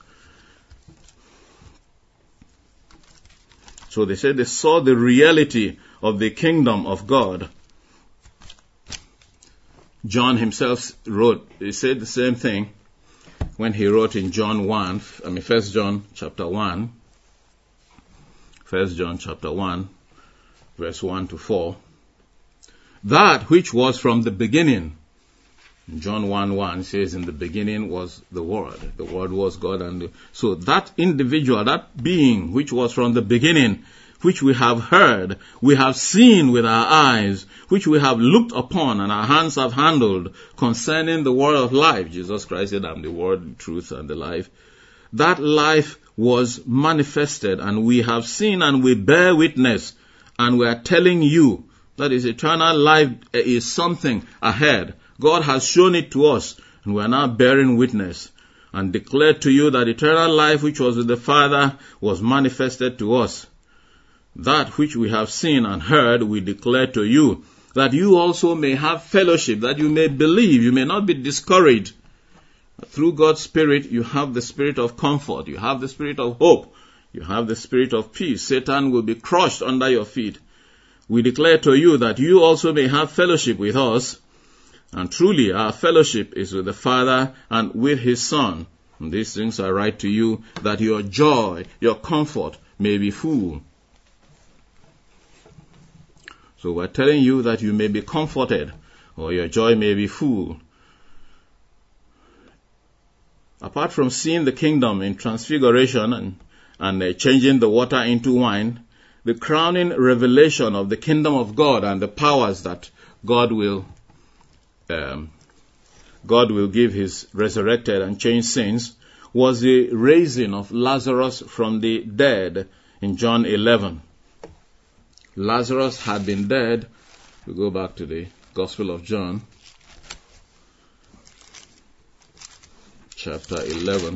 So they said they saw the reality of the kingdom of God. John himself wrote, he said the same thing when he wrote in John one, I mean First John chapter one, First John chapter one, verse one to four. That which was from the beginning. John one one says, in the beginning was the Word. The Word was God. And the, so that individual, that being which was from the beginning, which we have heard, we have seen with our eyes, which we have looked upon and our hands have handled, concerning the word of life. Jesus Christ said, I'm the word, the truth, and the life. That life was manifested, and we have seen and we bear witness, and we are telling you that is eternal life is something ahead. God has shown it to us, and we are now bearing witness, and declared to you that eternal life which was with the Father was manifested to us. That which we have seen and heard we declare to you, that you also may have fellowship, that you may believe, you may not be discouraged. Through God's Spirit, you have the spirit of comfort, you have the spirit of hope, you have the spirit of peace. Satan will be crushed under your feet. We declare to you that you also may have fellowship with us, And truly our fellowship is with the Father and with his Son. And these things I write to you, that your joy, your comfort may be full. So we're telling you that you may be comforted, or your joy may be full. Apart from seeing the kingdom in transfiguration and, and uh, changing the water into wine, the crowning revelation of the kingdom of God and the powers that God will um, God will give his resurrected and changed saints was the raising of Lazarus from the dead in John eleven. Lazarus had been dead. We go back to the Gospel of John, chapter eleven,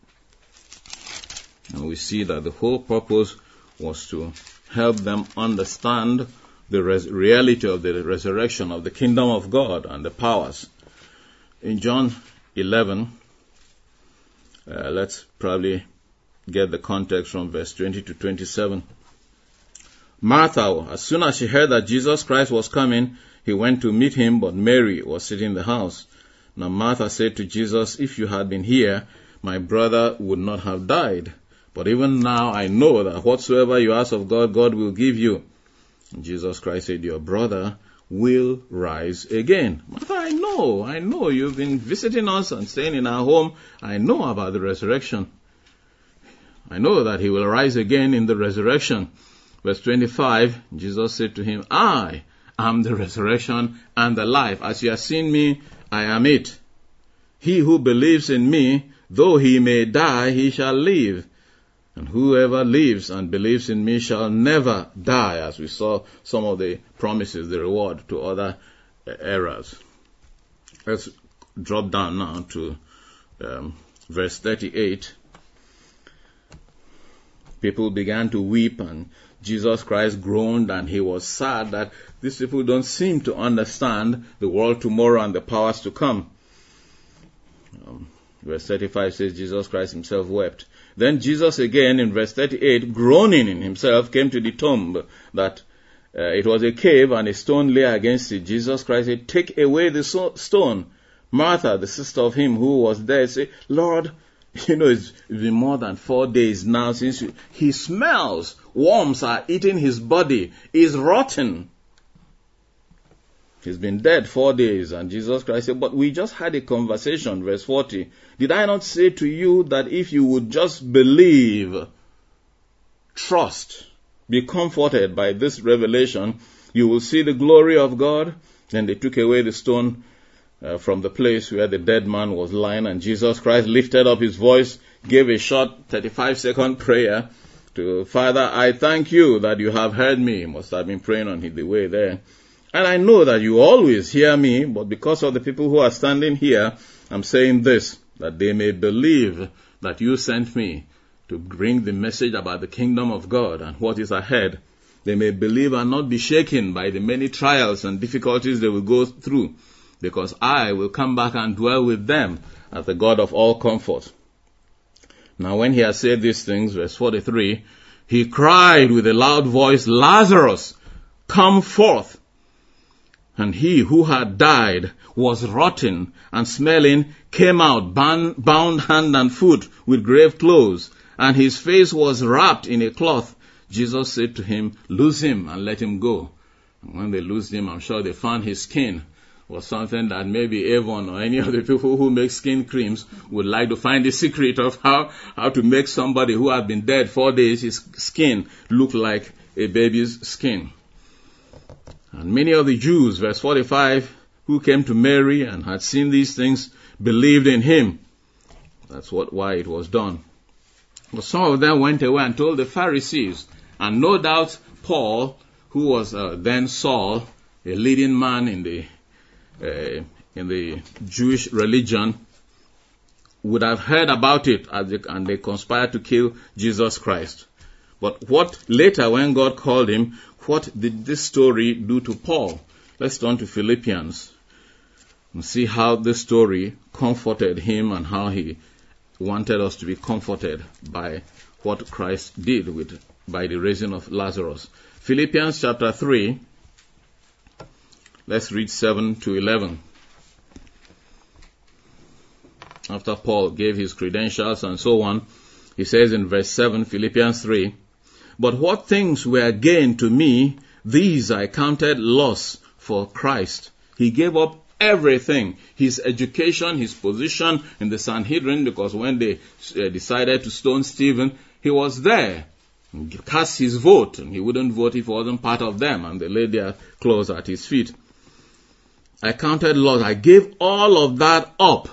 and we see that the whole purpose was to help them understand the res- reality of the resurrection of the kingdom of God and the powers. In John eleven, uh, let's probably get the context from verse twenty to twenty-seven. Martha, as soon as she heard that Jesus Christ was coming, he went to meet him, but Mary was sitting in the house. Now Martha said to Jesus, if you had been here, my brother would not have died. But even now I know that whatsoever you ask of God, God will give you. And Jesus Christ said, your brother will rise again. Martha, I know, I know. You've been visiting us and staying in our home. I know about the resurrection. I know that he will rise again in the resurrection. Verse twenty-five, Jesus said to him, I am the resurrection and the life. As you have seen me, I am it. He who believes in me, though he may die, he shall live. And whoever lives and believes in me shall never die, as we saw some of the promises, the reward to other uh, errors. Let's drop down now to um, verse thirty-eight. People began to weep, and Jesus Christ groaned, and he was sad that these people don't seem to understand the world tomorrow and the powers to come. Um, verse thirty-five says, Jesus Christ himself wept. Then Jesus again, in verse thirty-eight, groaning in himself, came to the tomb, that uh, it was a cave, and a stone lay against it. Jesus Christ said, take away the so- stone. Martha, the sister of him who was dead, said, Lord, you know, it's been more than four days now since you, he smells. Worms are eating his body. He's rotten. He's been dead four days. And Jesus Christ said, but we just had a conversation, verse forty. Did I not say to you that if you would just believe, trust, be comforted by this revelation, you will see the glory of God? Then they took away the stone uh, from the place where the dead man was lying, and Jesus Christ lifted up his voice, gave a short thirty-five second prayer to Father, I thank you that you have heard me. He must have been praying on the way there. And I know that you always hear me, but because of the people who are standing here, I'm saying this, that they may believe that you sent me to bring the message about the kingdom of God and what is ahead. They may believe and not be shaken by the many trials and difficulties they will go through, because I will come back and dwell with them as the God of all comfort. Now when he had said these things, verse forty-three, he cried with a loud voice, Lazarus, come forth. And he who had died, was rotten and smelling, came out, bound, bound hand and foot with grave clothes, and his face was wrapped in a cloth. Jesus said to him, loose him and let him go. And when they loosed him, I'm sure they found his skin was something that maybe Avon or any of the people who make skin creams would like to find the secret of how, how to make somebody who had been dead four days, his skin look like a baby's skin. And many of the Jews, verse forty-five, who came to Mary and had seen these things, believed in him. That's what why it was done. But some of them went away and told the Pharisees, and no doubt Paul, who was uh, then Saul, a leading man in the uh, in the Jewish religion, would have heard about it, as they, and they conspired to kill Jesus Christ. But what later, when God called him, what did this story do to Paul? Let's turn to Philippians and see how this story comforted him and how he wanted us to be comforted by what Christ did with by the raising of Lazarus. Philippians chapter three, let's read seven to eleven. after Paul gave his credentials and so on, he says in verse seven, Philippians three, "But what things were gain to me, these I counted loss for Christ." He gave up everything, his education, his position in the Sanhedrin, because when they uh, decided to stone Stephen, he was there. He cast his vote, and he wouldn't vote if he wasn't part of them, and they laid their clothes at his feet. I counted loss. I gave all of that up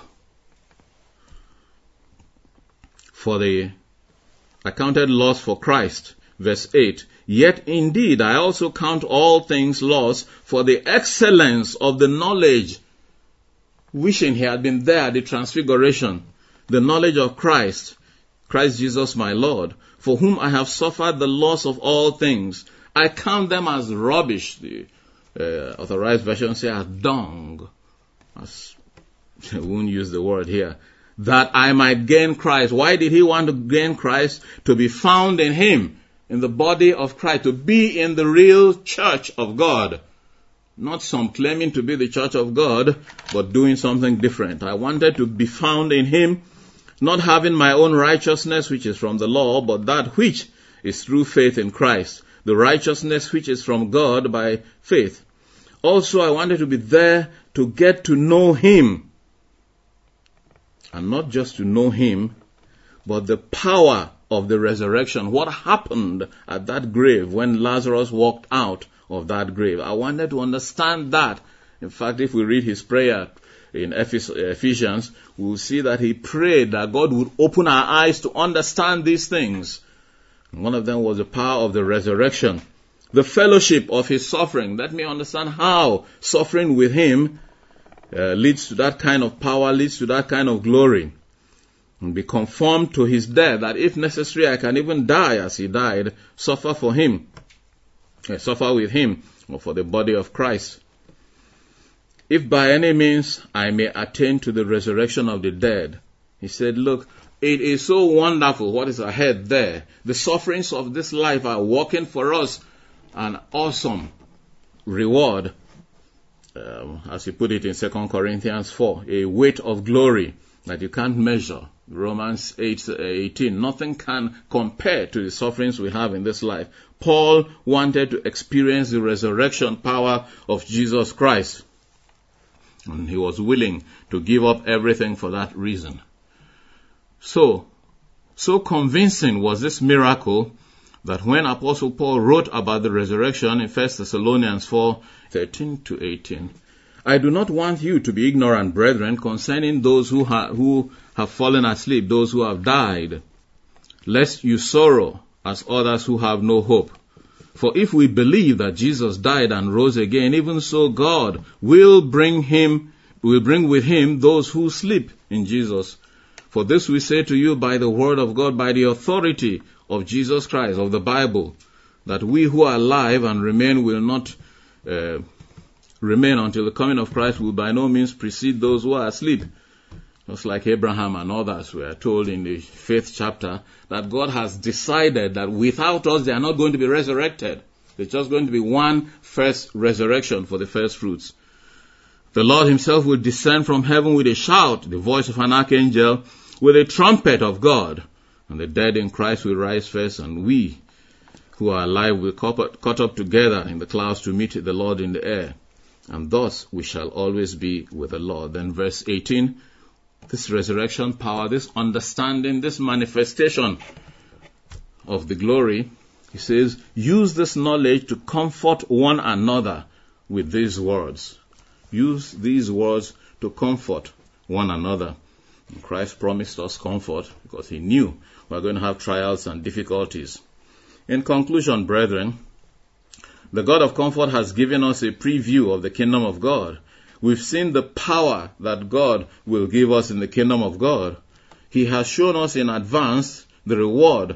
for the, I counted loss for Christ. Verse eight, "Yet indeed I also count all things loss for the excellence of the knowledge," wishing he had been there at the transfiguration, "the knowledge of Christ, Christ Jesus my Lord, for whom I have suffered the loss of all things. I count them as rubbish." The uh, Authorized Version says as dung. As, I won't use the word here. "That I might gain Christ." Why did he want to gain Christ? To be found in him, in the body of Christ, to be in the real church of God. Not some claiming to be the church of God, but doing something different. I wanted to be found in him, not having my own righteousness, which is from the law, but that which is through faith in Christ, the righteousness which is from God by faith. Also, I wanted to be there to get to know him, and not just to know him, but the power of the resurrection. What happened at that grave when Lazarus walked out of that grave? I wanted to understand that. In fact, if we read his prayer in Ephesians, we'll see that he prayed that God would open our eyes to understand these things. And one of them was the power of the resurrection. The fellowship of his suffering. Let me understand how suffering with him uh, leads to that kind of power, leads to that kind of glory. And be conformed to his death, that if necessary I can even die as he died, suffer for him, uh, suffer with him, or for the body of Christ. If by any means I may attain to the resurrection of the dead. He said, look, it is so wonderful what is ahead there. The sufferings of this life are working for us an awesome reward, um, as he put it in Second Corinthians four, a weight of glory that you can't measure. Romans eight eighteen. Nothing can compare to the sufferings we have in this life. Paul wanted to experience the resurrection power of Jesus Christ, and he was willing to give up everything for that reason. So, so convincing was this miracle that when Apostle Paul wrote about the resurrection in First Thessalonians four thirteen to eighteen, I do not want you to be ignorant, brethren, concerning those who, ha- who have fallen asleep, those who have died, lest you sorrow as others who have no hope. For if we believe that Jesus died and rose again, even so God will bring him, will bring with him those who sleep in Jesus. For this we say to you by the word of God, by the authority of Jesus Christ, of the Bible, that we who are alive and remain will not uh, remain until the coming of Christ, will by no means precede those who are asleep. Just like Abraham and others were told in the fifth chapter that God has decided that without us they are not going to be resurrected. There's just going to be one first resurrection for the first fruits. The Lord himself will descend from heaven with a shout, the voice of an archangel, with a trumpet of God. And the dead in Christ will rise first, and we who are alive will caught up together in the clouds to meet the Lord in the air. And thus we shall always be with the Lord. Then verse eighteen, this resurrection power, this understanding, this manifestation of the glory, he says, use this knowledge to comfort one another with these words. Use these words to comfort one another. And Christ promised us comfort because he knew we are going to have trials and difficulties. In conclusion, brethren, the God of comfort has given us a preview of the kingdom of God. We've seen the power that God will give us in the kingdom of God. He has shown us in advance the reward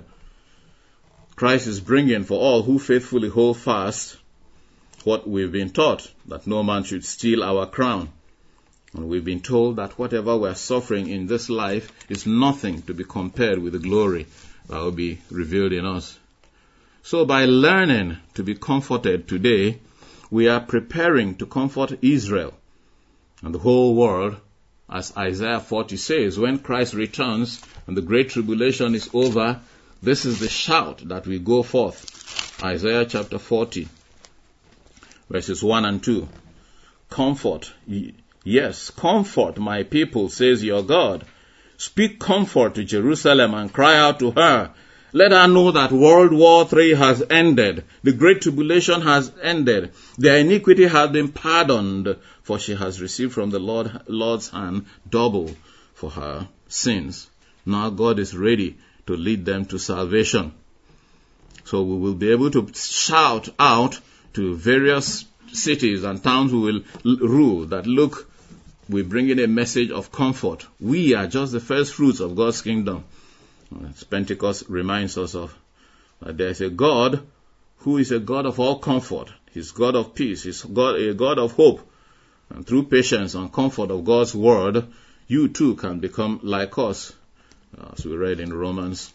Christ is bringing for all who faithfully hold fast what we've been taught, that no man should steal our crown. And we've been told that whatever we're suffering in this life is nothing to be compared with the glory that will be revealed in us. So by learning to be comforted today, we are preparing to comfort Israel and the whole world as Isaiah forty says, when Christ returns and the great tribulation is over, this is the shout that will go forth. Isaiah chapter forty, verses one and two. Comfort, yes, comfort my people, says your God. Speak comfort to Jerusalem and cry out to her. Let her know that World War Three has ended. The great tribulation has ended. Their iniquity has been pardoned, for she has received from the Lord, Lord's hand double for her sins. Now God is ready to lead them to salvation. So we will be able to shout out to various cities and towns who will rule that, look, we bring in a message of comfort. We are just the first fruits of God's kingdom. As Pentecost reminds us of that there is a God who is a God of all comfort. He's God of peace. He's God, a God of hope. And through patience and comfort of God's word, you too can become like us. As we read in Romans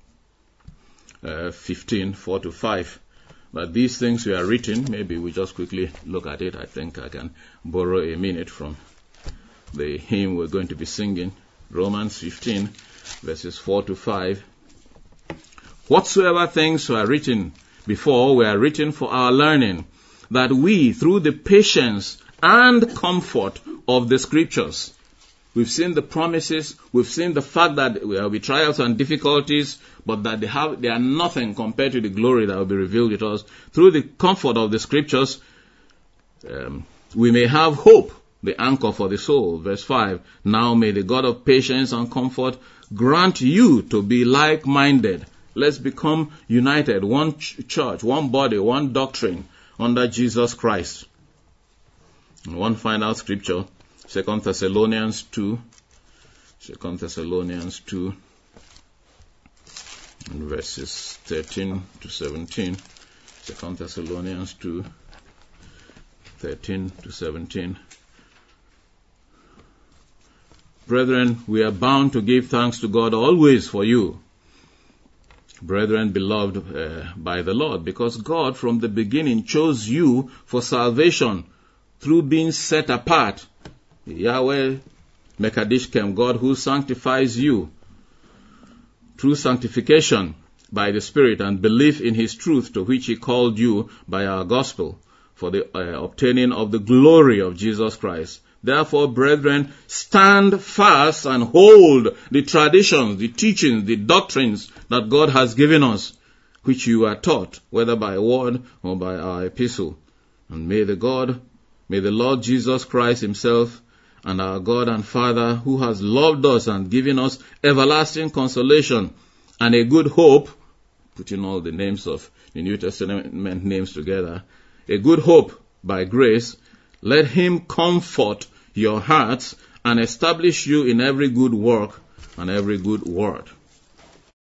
uh, fifteen, four to five. But these things were written, maybe we just quickly look at it. I think I can borrow a minute from the hymn we're going to be singing. Romans fifteen, verses four to five. Whatsoever things were written before were written for our learning, that we, through the patience and comfort of the Scriptures, we've seen the promises, we've seen the fact that there will be trials and difficulties, but that they have they are nothing compared to the glory that will be revealed with us. Through the comfort of the Scriptures, um, we may have hope, the anchor for the soul. Verse five, now may the God of patience and comfort grant you to be like-minded. Let's become united, one ch- church, one body, one doctrine under Jesus Christ. And one final scripture, Second Thessalonians two, Second Thessalonians two, and verses thirteen to seventeen. Second Thessalonians two, thirteen to seventeen. Brethren, we are bound to give thanks to God always for you, brethren beloved uh, by the Lord, because God from the beginning chose you for salvation through being set apart. Yahweh Mekadishkem, God who sanctifies you through sanctification by the Spirit and belief in His truth, to which He called you by our gospel, for the uh, obtaining of the glory of Jesus Christ. Therefore, brethren, stand fast and hold the traditions, the teachings, the doctrines that God has given us, which you are taught, whether by word or by our epistle. And may the God, may the Lord Jesus Christ Himself, and our God and Father, who has loved us and given us everlasting consolation and a good hope, putting all the names of the New Testament names together, a good hope by grace, let Him comfort your hearts and establish you in every good work and every good word.